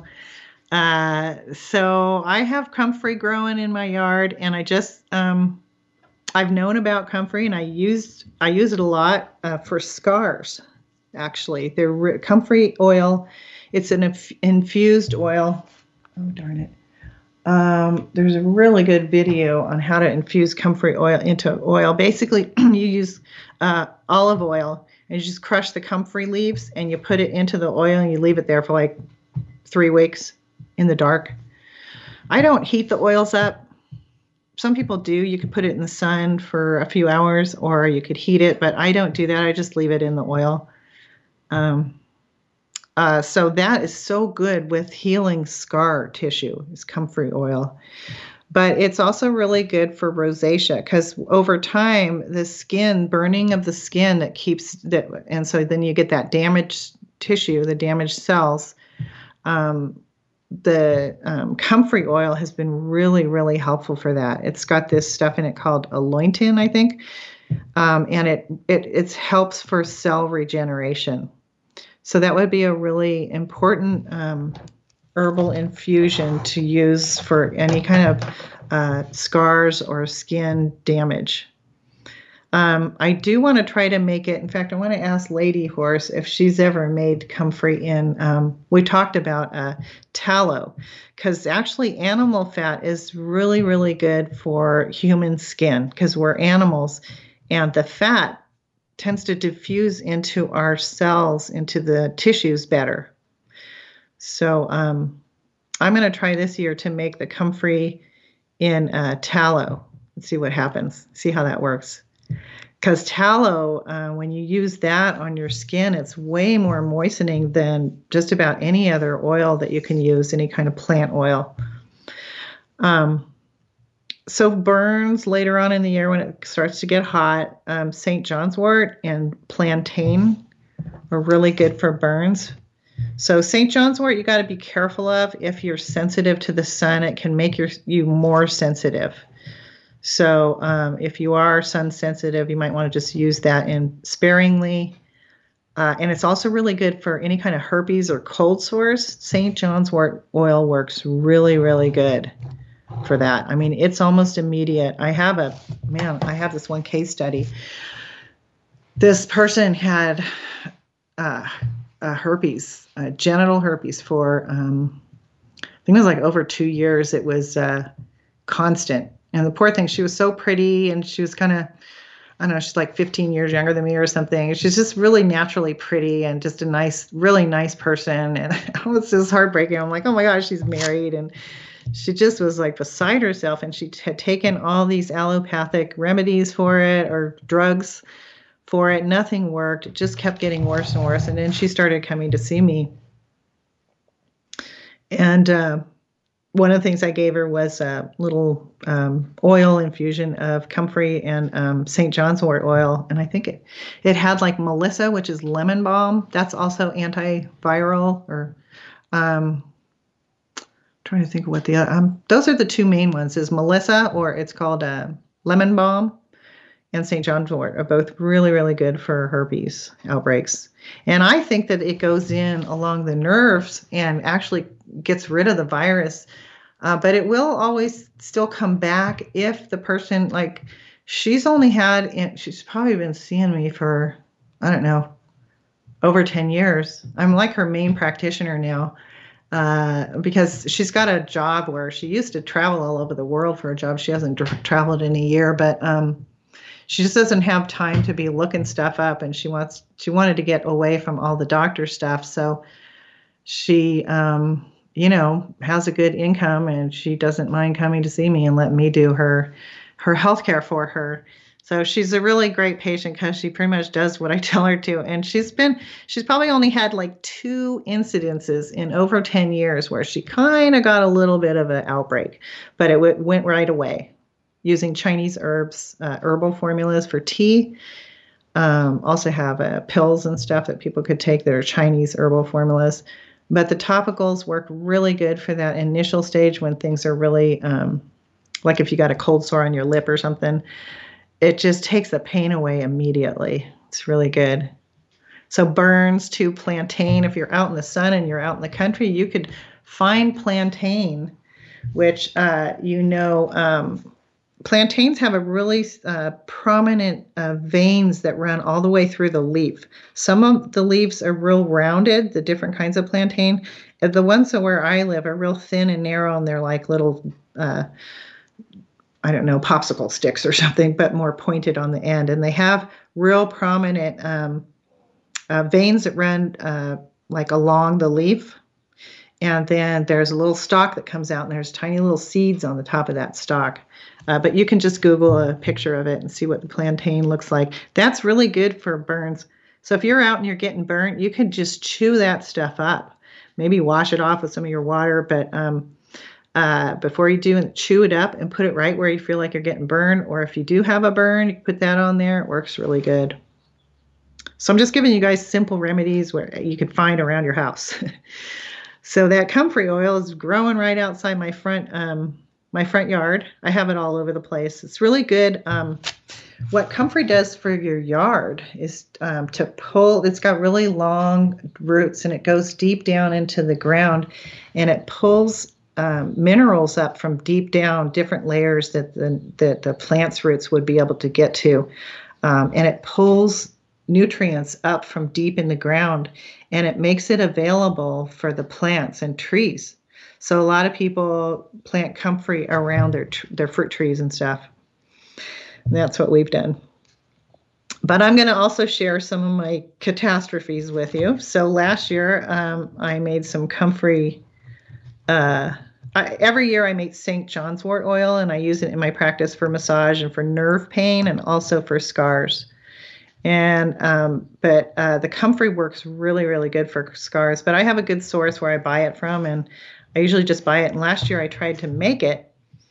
Uh, so I have comfrey growing in my yard, and I just, um, I've known about comfrey, and I used, I use it a lot uh, for scars. Actually, they're re- comfrey oil. It's an inf- infused oil. Oh, darn it. Um, there's a really good video on how to infuse comfrey oil into oil. Basically, you use uh, olive oil, and you just crush the comfrey leaves, and you put it into the oil, and you leave it there for like three weeks in the dark. I don't heat the oils up. Some people do. You could put it in the sun for a few hours, or you could heat it, but I don't do that. I just leave it in the oil. Um, uh, so that is so good with healing scar tissue, is comfrey oil. But it's also really good for rosacea, because over time, the skin, burning of the skin that keeps that, and so then you get that damaged tissue, the damaged cells. Um, the um, comfrey oil has been really, really helpful for that. It's got this stuff in it called allointin, I think, um, and it it it helps for cell regeneration. So that would be a really important um, herbal infusion to use for any kind of uh, scars or skin damage. Um, I do want to try to make it. In fact, I want to ask Lady Horse if she's ever made comfrey in. Um, we talked about uh, tallow, because actually animal fat is really, really good for human skin, because we're animals, and the fat tends to diffuse into our cells, into the tissues better. So um, I'm going to try this year to make the comfrey in uh, tallow and see what happens, see how that works. Because tallow, uh, when you use that on your skin, it's way more moistening than just about any other oil that you can use, any kind of plant oil. Um, So burns later on in the year when it starts to get hot, um, Saint John's wort and plantain are really good for burns. So Saint John's wort, you got to be careful of. If you're sensitive to the sun, it can make your, you more sensitive. So um, if you are sun sensitive, you might want to just use that in sparingly. Uh, and it's also really good for any kind of herpes or cold sores. Saint John's wort oil works really, really good for that. I mean, it's almost immediate. I have a, man, I have this one case study. this person had uh, uh, herpes, uh, genital herpes for, um, I think it was like over two years. It was uh, constant. And the poor thing, she was so pretty, and she was kind of, I don't know, she's like fifteen years younger than me or something. She's just really naturally pretty and just a nice, really nice person. And it was just heartbreaking. I'm like, oh my gosh, she's married. And she just was like beside herself. And she had taken all these allopathic remedies for it, or drugs for it. Nothing worked. It just kept getting worse and worse. And then she started coming to see me. And uh, one of the things I gave her was a little um, oil infusion of comfrey and um, Saint John's wort oil. And I think it, it had like Melissa, which is lemon balm. That's also antiviral. Or um, I'm trying to think of what the other, um, those are the two main ones, is Melissa, or it's called uh, lemon balm, and Saint John's wort are both really, really good for herpes outbreaks. And I think that it goes in along the nerves and actually gets rid of the virus. Uh, but it will always still come back if the person, like, she's only had, she's probably been seeing me for, I don't know, over ten years. I'm like her main practitioner now. Uh, because she's got a job where she used to travel all over the world for a job. She hasn't dr- traveled in a year, but um, she just doesn't have time to be looking stuff up, and she wants she wanted to get away from all the doctor stuff. So she, um, you know, has a good income, and she doesn't mind coming to see me and let me do her her healthcare for her. So she's a really great patient because she pretty much does what I tell her to. And she's been, she's probably only had like two incidences in over ten years where she kind of got a little bit of an outbreak, but it w- went right away using Chinese herbs, uh, herbal formulas for tea. Um, also have uh, pills and stuff that people could take that are Chinese herbal formulas. But the topicals work really good for that initial stage when things are really, um, like if you got a cold sore on your lip or something. It just takes the pain away immediately. It's really good. So burns to plantain. If you're out in the sun and you're out in the country, you could find plantain, which, uh, you know, um, plantains have a really uh, prominent uh, veins that run all the way through the leaf. Some of the leaves are real rounded, the different kinds of plantain. The ones where I live are real thin and narrow, and they're like little uh I don't know, popsicle sticks or something, but more pointed on the end. And they have real prominent um, uh, veins that run uh, like along the leaf. And then there's a little stalk that comes out, and there's tiny little seeds on the top of that stalk. Uh, but you can just Google a picture of it and see what the plantain looks like. That's really good for burns. So if you're out and you're getting burnt, you can just chew that stuff up. Maybe wash it off with some of your water, but um, Uh, before you do, chew it up and put it right where you feel like you're getting burned. Or if you do have a burn, you can put that on there. It works really good. So I'm just giving you guys simple remedies where you can find around your house. So that comfrey oil is growing right outside my front um, my front yard. I have it all over the place. It's really good. Um, what comfrey does for your yard is um, to pull. It's got really long roots, and it goes deep down into the ground, and it pulls Um, minerals up from deep down, different layers that the, that the plant's roots would be able to get to. Um, and it pulls nutrients up from deep in the ground, and it makes it available for the plants and trees. So a lot of people plant comfrey around their, their fruit trees and stuff. And that's what we've done. But I'm going to also share some of my catastrophes with you. So last year, um, I made some comfrey. Uh, I, every year I make Saint John's wort oil, and I use it in my practice for massage and for nerve pain, and also for scars. And um, but uh, the comfrey works really, really good for scars. But I have a good source where I buy it from, and I usually just buy it. And last year I tried to make it,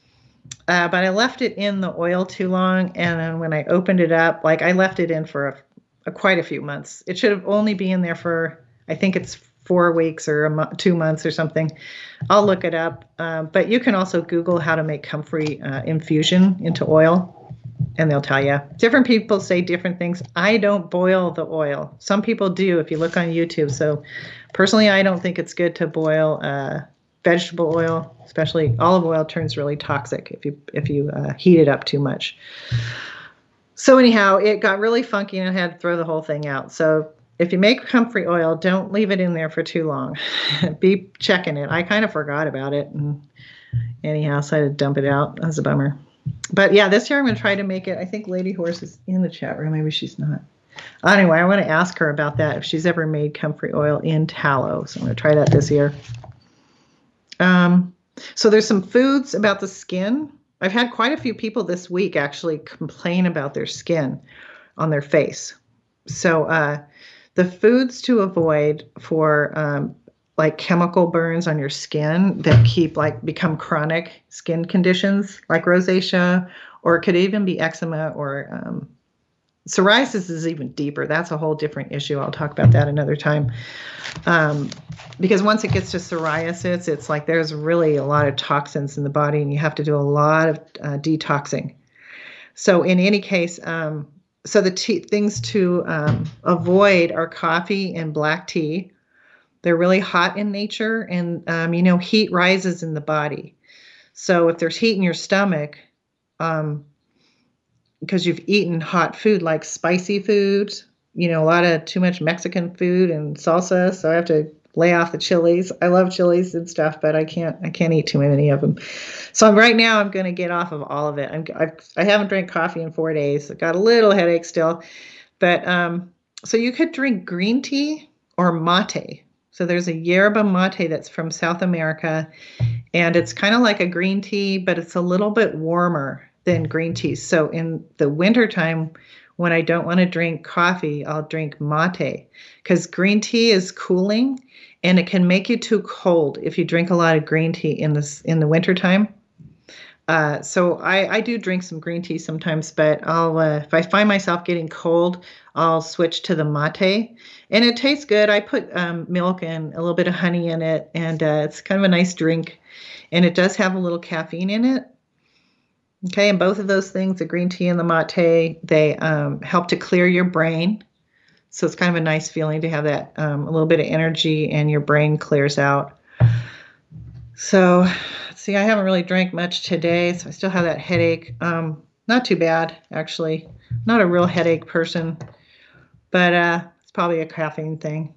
uh, but I left it in the oil too long. And then when I opened it up, like I left it in for a, a quite a few months. It should have only been in there for, I think it's four weeks or a mo- two months or something. I'll look it up. Um, but you can also Google how to make comfrey uh, infusion into oil, and they'll tell you. Different people say different things. I don't boil the oil. Some people do if you look on YouTube. So personally, I don't think it's good to boil uh, vegetable oil, especially olive oil turns really toxic if you if you uh, heat it up too much. So anyhow, it got really funky and I had to throw the whole thing out. So if you make comfrey oil, don't leave it in there for too long. Be checking it. I kind of forgot about it. And anyhow, so I had to dump it out. That was a bummer. But yeah, this year I'm going to try to make it. I think Lady Horse is in the chat room. Maybe she's not. Anyway, I want to ask her about that, if she's ever made comfrey oil in tallow. So I'm going to try that this year. Um, so there's some foods about the skin. I've had quite a few people this week actually complain about their skin on their face. So uh, the foods to avoid for um, like chemical burns on your skin that keep like become chronic skin conditions like rosacea, or it could even be eczema, or um, psoriasis is even deeper. That's a whole different issue. I'll talk about that another time. Um, because once it gets to psoriasis, it's like there's really a lot of toxins in the body and you have to do a lot of uh, detoxing. So in any case, um, so the tea, things to um, avoid are coffee and black tea. They're really hot in nature, and um, you know, heat rises in the body. So if there's heat in your stomach, um, because you've eaten hot food like spicy foods, you know, a lot of too much Mexican food and salsa. So I have to lay off the chilies. I love chilies and stuff, but I can't, I can't eat too many of them. So right now I'm going to get off of all of it. I'm, I've, I haven't drank coffee in four days. I got a little headache still, but, um, so you could drink green tea or mate. So there's a yerba mate that's from South America, and it's kind of like a green tea, but it's a little bit warmer than green tea. So in the wintertime, when I don't want to drink coffee, I'll drink mate, because green tea is cooling and it can make you too cold if you drink a lot of green tea in this in the wintertime. Uh, so I, I do drink some green tea sometimes, but I'll uh, if I find myself getting cold, I'll switch to the mate, and it tastes good. I put um, milk and a little bit of honey in it, and uh, it's kind of a nice drink, and it does have a little caffeine in it. Okay, and both of those things, the green tea and the mate, they um, help to clear your brain. So it's kind of a nice feeling to have that um, a little bit of energy and your brain clears out. So, see, I haven't really drank much today, so I still have that headache. Um, not too bad, actually. Not a real headache person, but uh, it's probably a caffeine thing.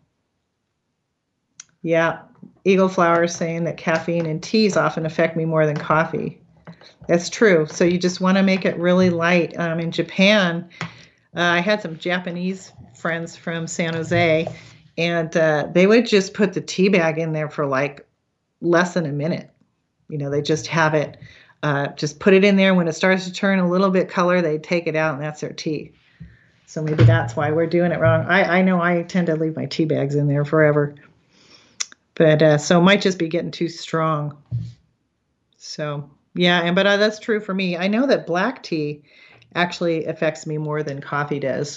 Yeah, Eagle Flower is saying that caffeine and teas often affect me more than coffee. That's true. So you just want to make it really light. Um, in Japan, uh, I had some Japanese friends from San Jose, and uh, they would just put the tea bag in there for like less than a minute. You know, they just have it, uh, just put it in there. When it starts to turn a little bit color, they take it out, and that's their tea. So maybe that's why we're doing it wrong. I, I know I tend to leave my tea bags in there forever. But uh, so it might just be getting too strong. So, yeah, and but uh, that's true for me. I know that black tea actually affects me more than coffee does.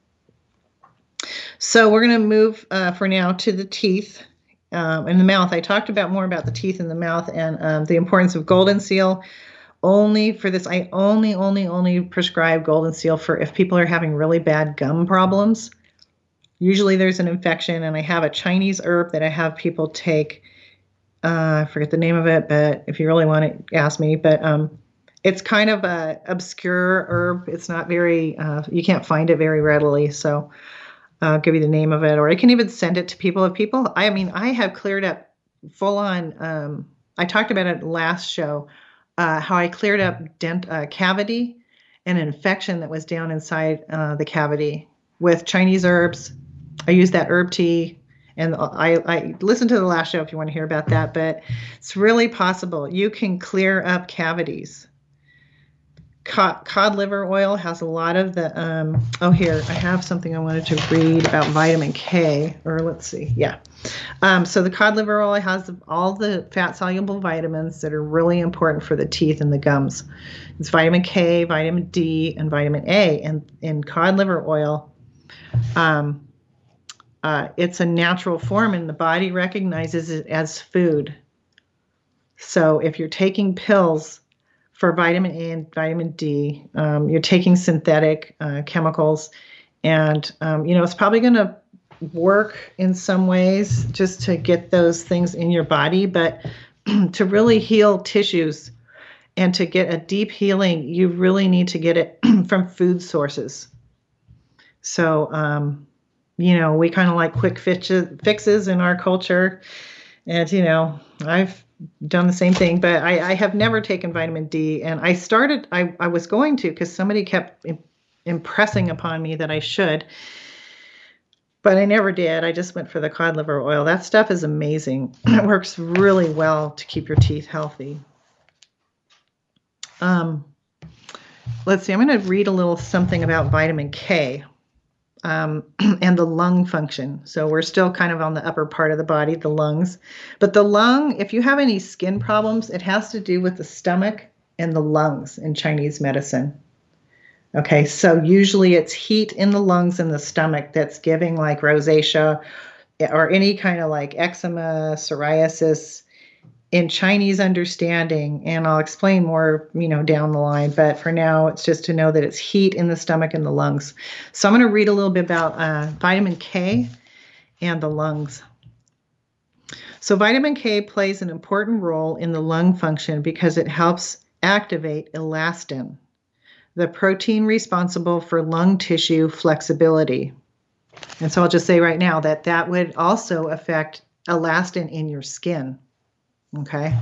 So we're going to move uh, for now to the teeth um, and the mouth. I talked about more about the teeth and the mouth and um, the importance of Golden Seal. Only for this, I only, only, only prescribe Golden Seal for if people are having really bad gum problems. Usually there's an infection, and I have a Chinese herb that I have people take. Uh, I forget the name of it, but if you really want to ask me, but um, it's kind of a obscure herb. It's not very, uh, you can't find it very readily. So I'll give you the name of it, or I can even send it to people. If people, I mean, I have cleared up full on, um, I talked about it last show, uh, how I cleared up dent uh, cavity and an infection that was down inside uh, the cavity with Chinese herbs. I used that herb tea. And I, I listened to the last show if you want to hear about that, but it's really possible. You can clear up cavities. Cod, cod liver oil has a lot of the, um, oh, here, I have something I wanted to read about vitamin K, or let's see, yeah. Um, so the cod liver oil has all the fat-soluble vitamins that are really important for the teeth and the gums. It's vitamin K, vitamin D, and vitamin A. And in cod liver oil, um, Uh, it's a natural form, and the body recognizes it as food. So if you're taking pills for vitamin A and vitamin D, um, you're taking synthetic uh, chemicals, and um, you know, it's probably going to work in some ways just to get those things in your body, but to really heal tissues And to get a deep healing, you really need to get it from food sources. So, um, you know, we kind of like quick fixes, fixes in our culture. And, you know, I've done the same thing, but I, I have never taken vitamin D. And I started, I, I was going to, because somebody kept im- impressing upon me that I should. But I never did. I just went for the cod liver oil. That stuff is amazing. It works really well to keep your teeth healthy. Um, let's see. I'm going to read a little something about vitamin K um, and the lung function. So we're still kind of on the upper part of the body, the lungs. But the lung, if you have any skin problems, it has to do with the stomach and the lungs in Chinese medicine. Okay, so usually it's heat in the lungs and the stomach that's giving like rosacea or any kind of like eczema, psoriasis in Chinese understanding. And I'll explain more, you know, down the line. But for now, it's just to know that it's heat in the stomach and the lungs. So I'm going to read a little bit about uh, vitamin K and the lungs. So vitamin K plays an important role in the lung function because it helps activate elastin, the protein responsible for lung tissue flexibility. And so I'll just say right now that that would also affect elastin in your skin. Okay.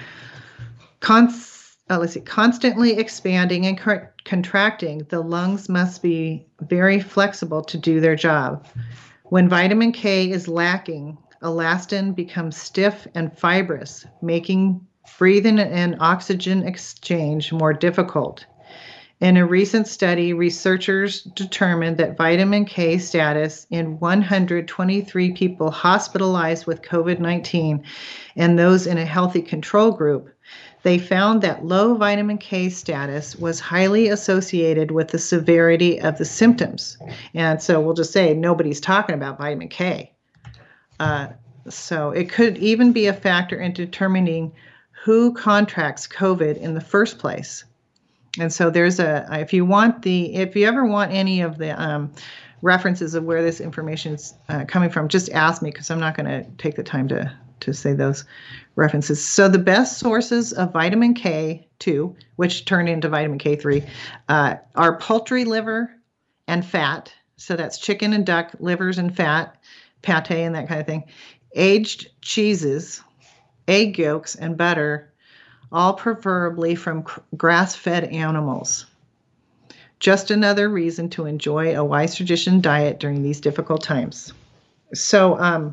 Const, uh, let's see, constantly expanding and co- contracting, the lungs must be very flexible to do their job. When vitamin K is lacking, elastin becomes stiff and fibrous, making breathing and oxygen exchange more difficult. In a recent study, researchers determined that vitamin K status in one hundred twenty-three people hospitalized with COVID nineteen and those in a healthy control group, they found that low vitamin K status was highly associated with the severity of the symptoms. And so we'll just say nobody's talking about vitamin K. Uh, so it could even be a factor in determining who contracts COVID in the first place. And so there's a, if you want the, if you ever want any of the um, references of where this information is uh, coming from, just ask me, because I'm not going to take the time to, to say those references. So the best sources of vitamin K two, which turned into vitamin K three, uh, are poultry liver and fat. So that's chicken and duck livers and fat, pate and that kind of thing. Aged cheeses, egg yolks, and butter, all preferably from grass-fed animals. Just another reason to enjoy a Wise Tradition diet during these difficult times. So um,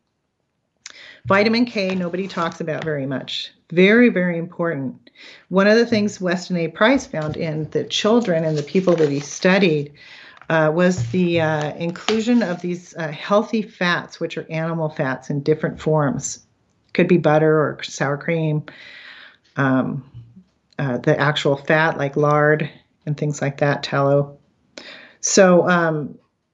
vitamin K, nobody talks about very much. Very, very important. One of the things Weston A. Price found in the children and the people that he studied uh, was the uh, inclusion of these uh, healthy fats, which are animal fats in different forms. Could be butter or sour cream. Um, uh, the actual fat like lard and things like that, tallow. So um,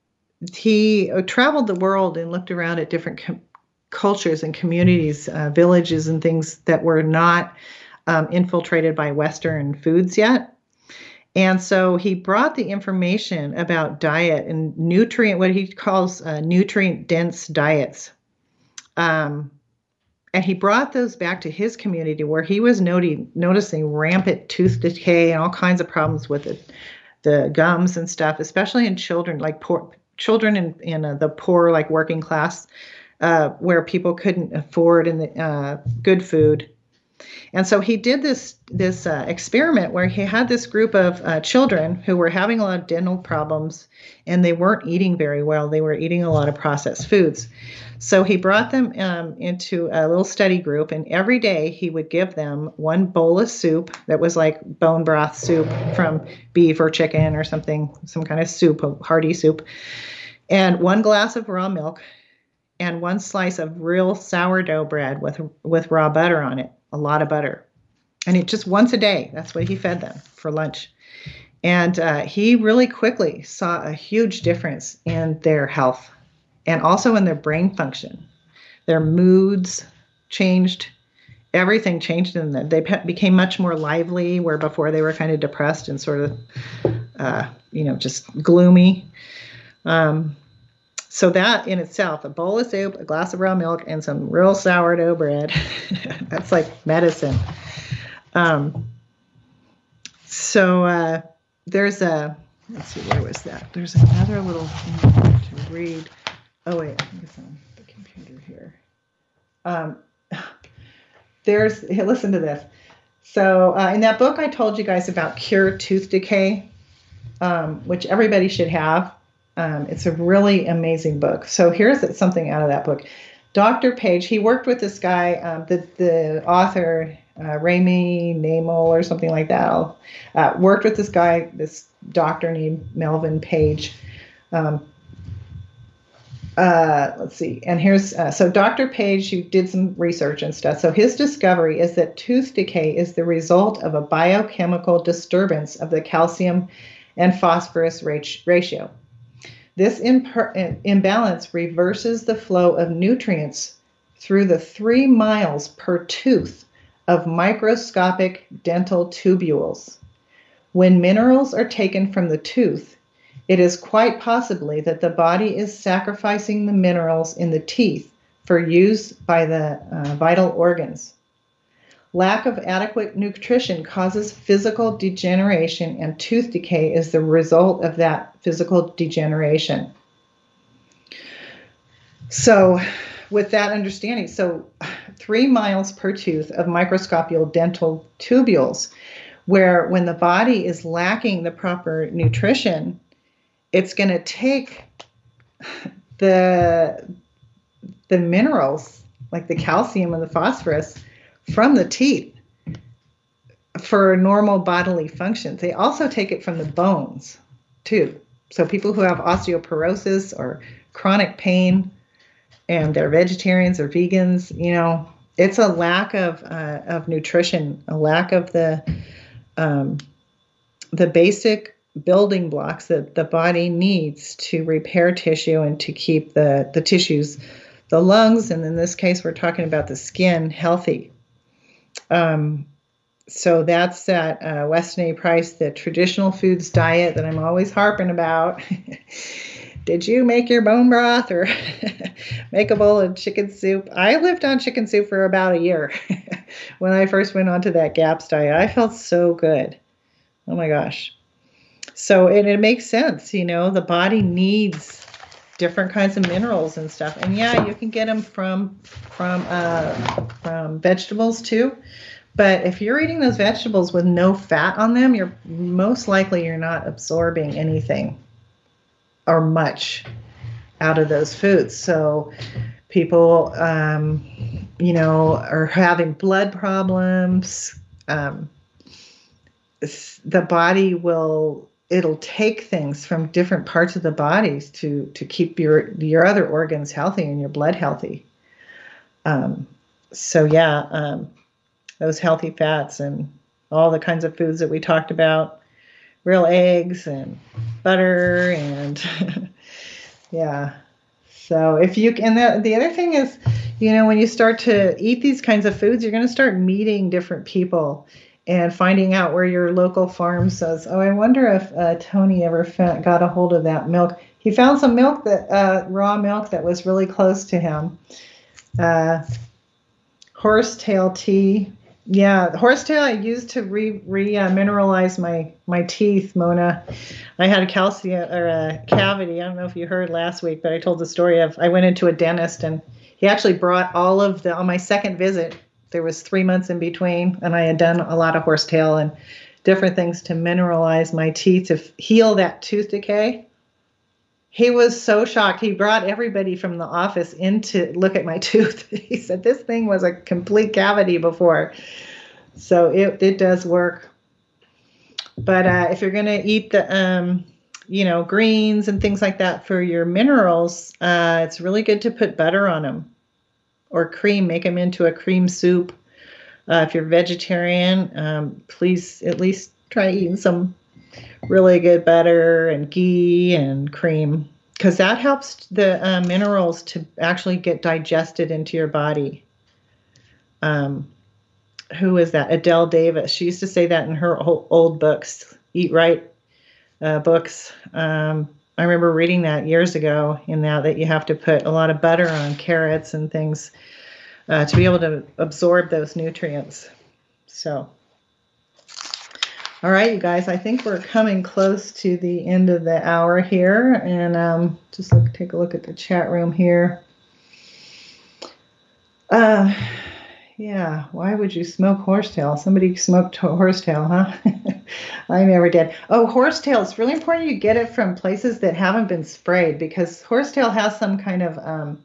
he uh, traveled the world and looked around at different com- cultures and communities, uh, villages and things that were not um, infiltrated by Western foods yet. And so he brought the information about diet and nutrient, what he calls uh, nutrient-dense diets. Um, And he brought those back to his community where he was noting, noticing rampant tooth decay and all kinds of problems with it, the gums and stuff, especially in children, like poor children in, in uh, the poor, like working class, uh, where people couldn't afford in the, uh, good food. And so he did this this uh, experiment where he had this group of uh, children who were having a lot of dental problems, and they weren't eating very well. They were eating a lot of processed foods. So he brought them um, into a little study group, and every day he would give them one bowl of soup that was like bone broth soup from beef or chicken or something, some kind of soup, a hearty soup, and one glass of raw milk, and one slice of real sourdough bread with with raw butter on it, a lot of butter. And it just once a day, that's what he fed them for lunch. And uh, he really quickly saw a huge difference in their health and also in their brain function. Their moods changed. Everything changed in them. They pe- became much more lively, where before they were kind of depressed and sort of, uh, you know, just gloomy. Um, so that in itself, a bowl of soup, a glass of raw milk, and some real sourdough bread, that's like medicine. Um, so uh, there's a, let's see, where was that? There's another little thing to read. Oh, wait, I think it's on the computer here. Um, there's, hey, listen to this. So uh, in that book, I told you guys about Cure Tooth Decay, um, which everybody should have. Um, it's a really amazing book. So here's something out of that book. Doctor Page, he worked with this guy, um, the, the author, uh, Rami Namo or something like that, uh, worked with this guy, this doctor named Melvin Page. Um, uh, let's see. And here's, uh, so Doctor Page, who did some research and stuff. So his discovery is that tooth decay is the result of a biochemical disturbance of the calcium and phosphorus ratio. This imper- imbalance reverses the flow of nutrients through the three miles per tooth of microscopic dental tubules. When minerals are taken from the tooth, it is quite possibly that the body is sacrificing the minerals in the teeth for use by the uh, vital organs. Lack of adequate nutrition causes physical degeneration, and tooth decay is the result of that physical degeneration. So, with that understanding, so three miles per tooth of microscopic dental tubules, where when the body is lacking the proper nutrition, it's going to take the, the minerals, like the calcium and the phosphorus, from the teeth for normal bodily functions. They also take it from the bones, too. So people who have osteoporosis or chronic pain, and they're vegetarians or vegans, you know, it's a lack of uh, of nutrition, a lack of the um, the basic building blocks that the body needs to repair tissue and to keep the, the tissues, the lungs, and in this case, we're talking about the skin, healthy. Um, so that's that uh, Weston A. Price, the traditional foods diet that I'm always harping about. Did you make your bone broth or make a bowl of chicken soup? I lived on chicken soup for about a year when I first went onto that GAPS diet. I felt so good. Oh my gosh. So and it makes sense, you know, the body needs different kinds of minerals and stuff. And yeah, you can get them from from uh, from vegetables too. But if you're eating those vegetables with no fat on them, you're most likely you're not absorbing anything or much out of those foods. So people, um, you know, are having blood problems. Um, the body will it'll take things from different parts of the body to to keep your your other organs healthy and your blood healthy. Um, so yeah, um, those healthy fats and all the kinds of foods that we talked about, real eggs and butter and yeah. So if you and the the other thing is, you know, when you start to eat these kinds of foods, you're going to start meeting different people and finding out where your local farm says, oh, I wonder if uh, Tony ever found, got a hold of that milk. He found some milk, that uh, raw milk that was really close to him. Uh, horsetail tea. Yeah, horsetail I used to re, re uh, mineralize my, my teeth, Mona. I had a calcium or a cavity. I don't know if you heard last week, but I told the story of I went into a dentist and he actually brought all of the, on my second visit, there was three months in between, and I had done a lot of horsetail and different things to mineralize my teeth to heal that tooth decay. He was so shocked. He brought everybody from the office in to look at my tooth. He said, this thing was a complete cavity before. So it, it does work. But uh, if you're going to eat the, um, you know, greens and things like that for your minerals, uh, it's really good to put butter on them. Or cream, make them into a cream soup. Uh, if you're vegetarian, um, please at least try eating some really good butter and ghee and cream, because that helps the uh, minerals to actually get digested into your body. Um, who is that? Adele Davis. She used to say that in her old books, Eat Right uh, books. Um, I remember reading that years ago in that, that you have to put a lot of butter on carrots and things uh, to be able to absorb those nutrients. So, All right, you guys, I think we're coming close to the end of the hour here. And um, just look, take a look at the chat room here. Uh, yeah, why would you smoke horsetail? Somebody smoked horsetail, huh? I never did. Oh, horsetail, it's really important you get it from places that haven't been sprayed, because horsetail has some kind of, um,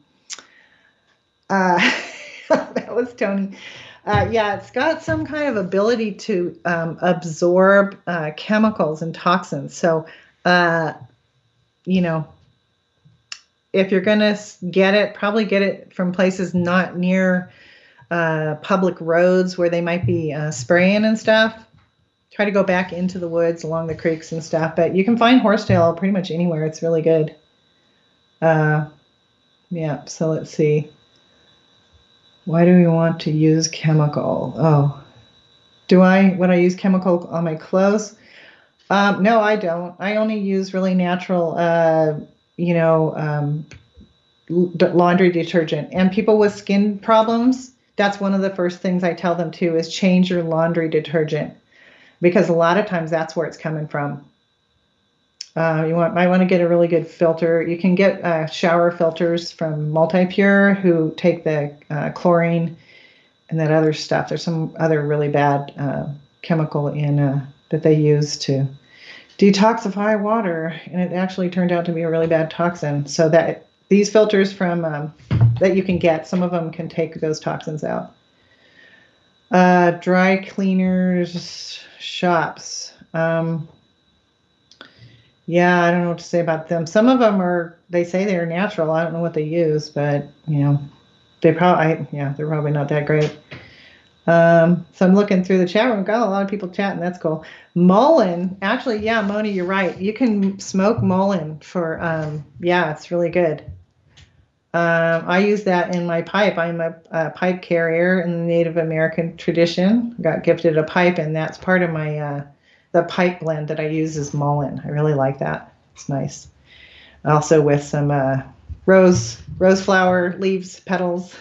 uh, that was Tony. Uh, yeah, it's got some kind of ability to um, absorb uh, chemicals and toxins. So, uh, you know, if you're going to get it, probably get it from places not near uh, public roads where they might be uh, spraying and stuff. Try to go back into the woods along the creeks and stuff. But you can find horsetail pretty much anywhere. It's really good. Uh, yeah, so let's see. Why do we want to use chemical? Oh, do I, would I use chemical on my clothes? Um, no, I don't. I only use really natural, uh, you know, um, laundry detergent. And people with skin problems, that's one of the first things I tell them too, is change your laundry detergent, because a lot of times that's where it's coming from. Uh, you want, might want to get a really good filter. You can get uh, shower filters from Multipure, who take the uh, chlorine and that other stuff. There's some other really bad uh, chemical in uh, that they use to detoxify water, and it actually turned out to be a really bad toxin. So that these filters from um, that you can get, some of them can take those toxins out. Uh, dry cleaners shops. Um, Yeah, I don't know what to say about them. Some of them are, they say they're natural. I don't know what they use, but, you know, they probably, yeah, they're probably not that great. Um, so I'm looking through the chat room. Got a lot of people chatting. That's cool. Mullein, actually, yeah, Moni, you're right. You can smoke mullein for, um, yeah, it's really good. Um, I use that in my pipe. I'm a, a pipe carrier in the Native American tradition. Got gifted a pipe, and that's part of my, uh, the pipe blend that I use is mullein. I really like that. It's nice. Also with some uh, rose rose flower leaves, petals.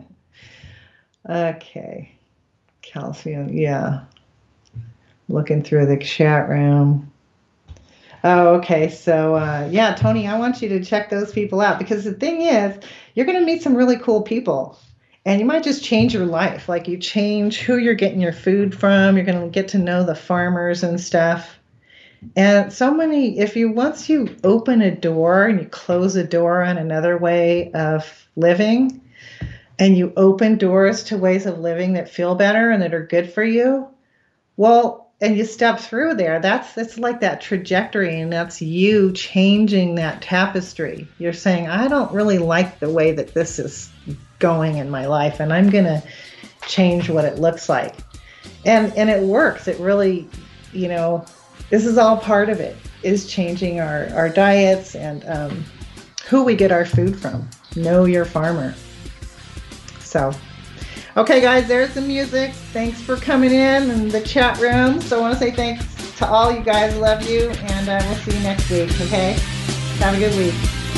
Okay. Calcium, yeah. Looking through the chat room. Oh, okay. So, uh, yeah, Tony, I want you to check those people out, because the thing is, you're going to meet some really cool people. And you might just change your life. Like, you change who you're getting your food from. You're going to get to know the farmers and stuff. And so many, if you, once you open a door and you close a door on another way of living, and you open doors to ways of living that feel better and that are good for you, well, and you step through there, that's, it's like that trajectory, and that's you changing that tapestry. You're saying, I don't really like the way that this is going in my life, and I'm going to change what it looks like. And and it works. It really, you know, this is all part of it, is changing our, our diets and um, who we get our food from. Know your farmer. So, okay, guys, there's the music. Thanks for coming in in the chat room. So I want to say thanks to all you guys. Love you, and uh, we'll see you next week, okay? Have a good week.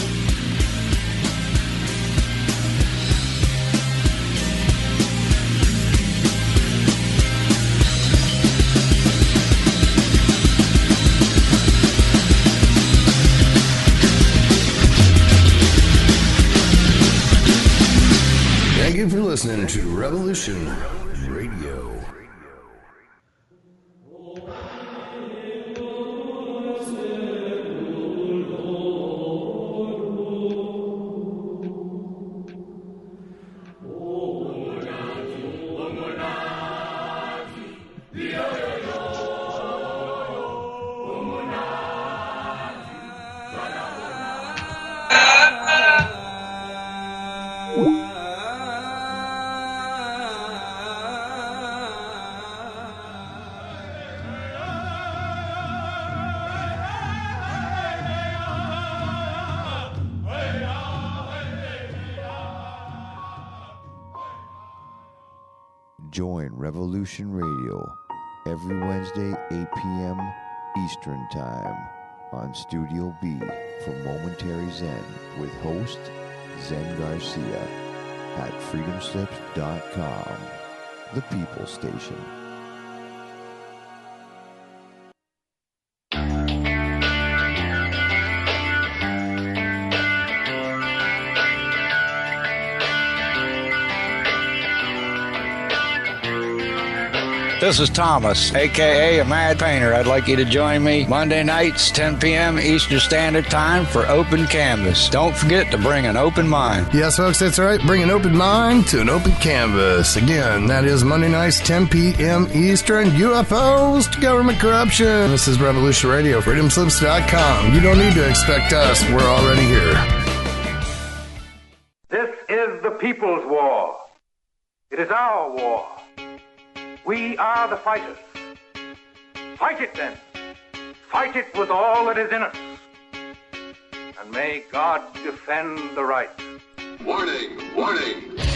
Thank you for listening to Revolution Radio. Join Revolution Radio every Wednesday, eight p.m. Eastern Time on Studio B for Momentary Zen with host Zen Garcia at freedom slips dot com, the People Station. This is Thomas, a k a. a Mad Painter. I'd like you to join me Monday nights, ten p.m. Eastern Standard Time for Open Canvas. Don't forget to bring an open mind. Yes, folks, that's right. Bring an open mind to an open canvas. Again, that is Monday nights, ten p.m. Eastern. U F Os to government corruption. This is Revolution Radio, freedom slips dot com. You don't need to expect us. We're already here. This is the people's war. It is our war. We are the fighters. Fight it then. Fight it with all that is in us. And may God defend the right. Warning, warning.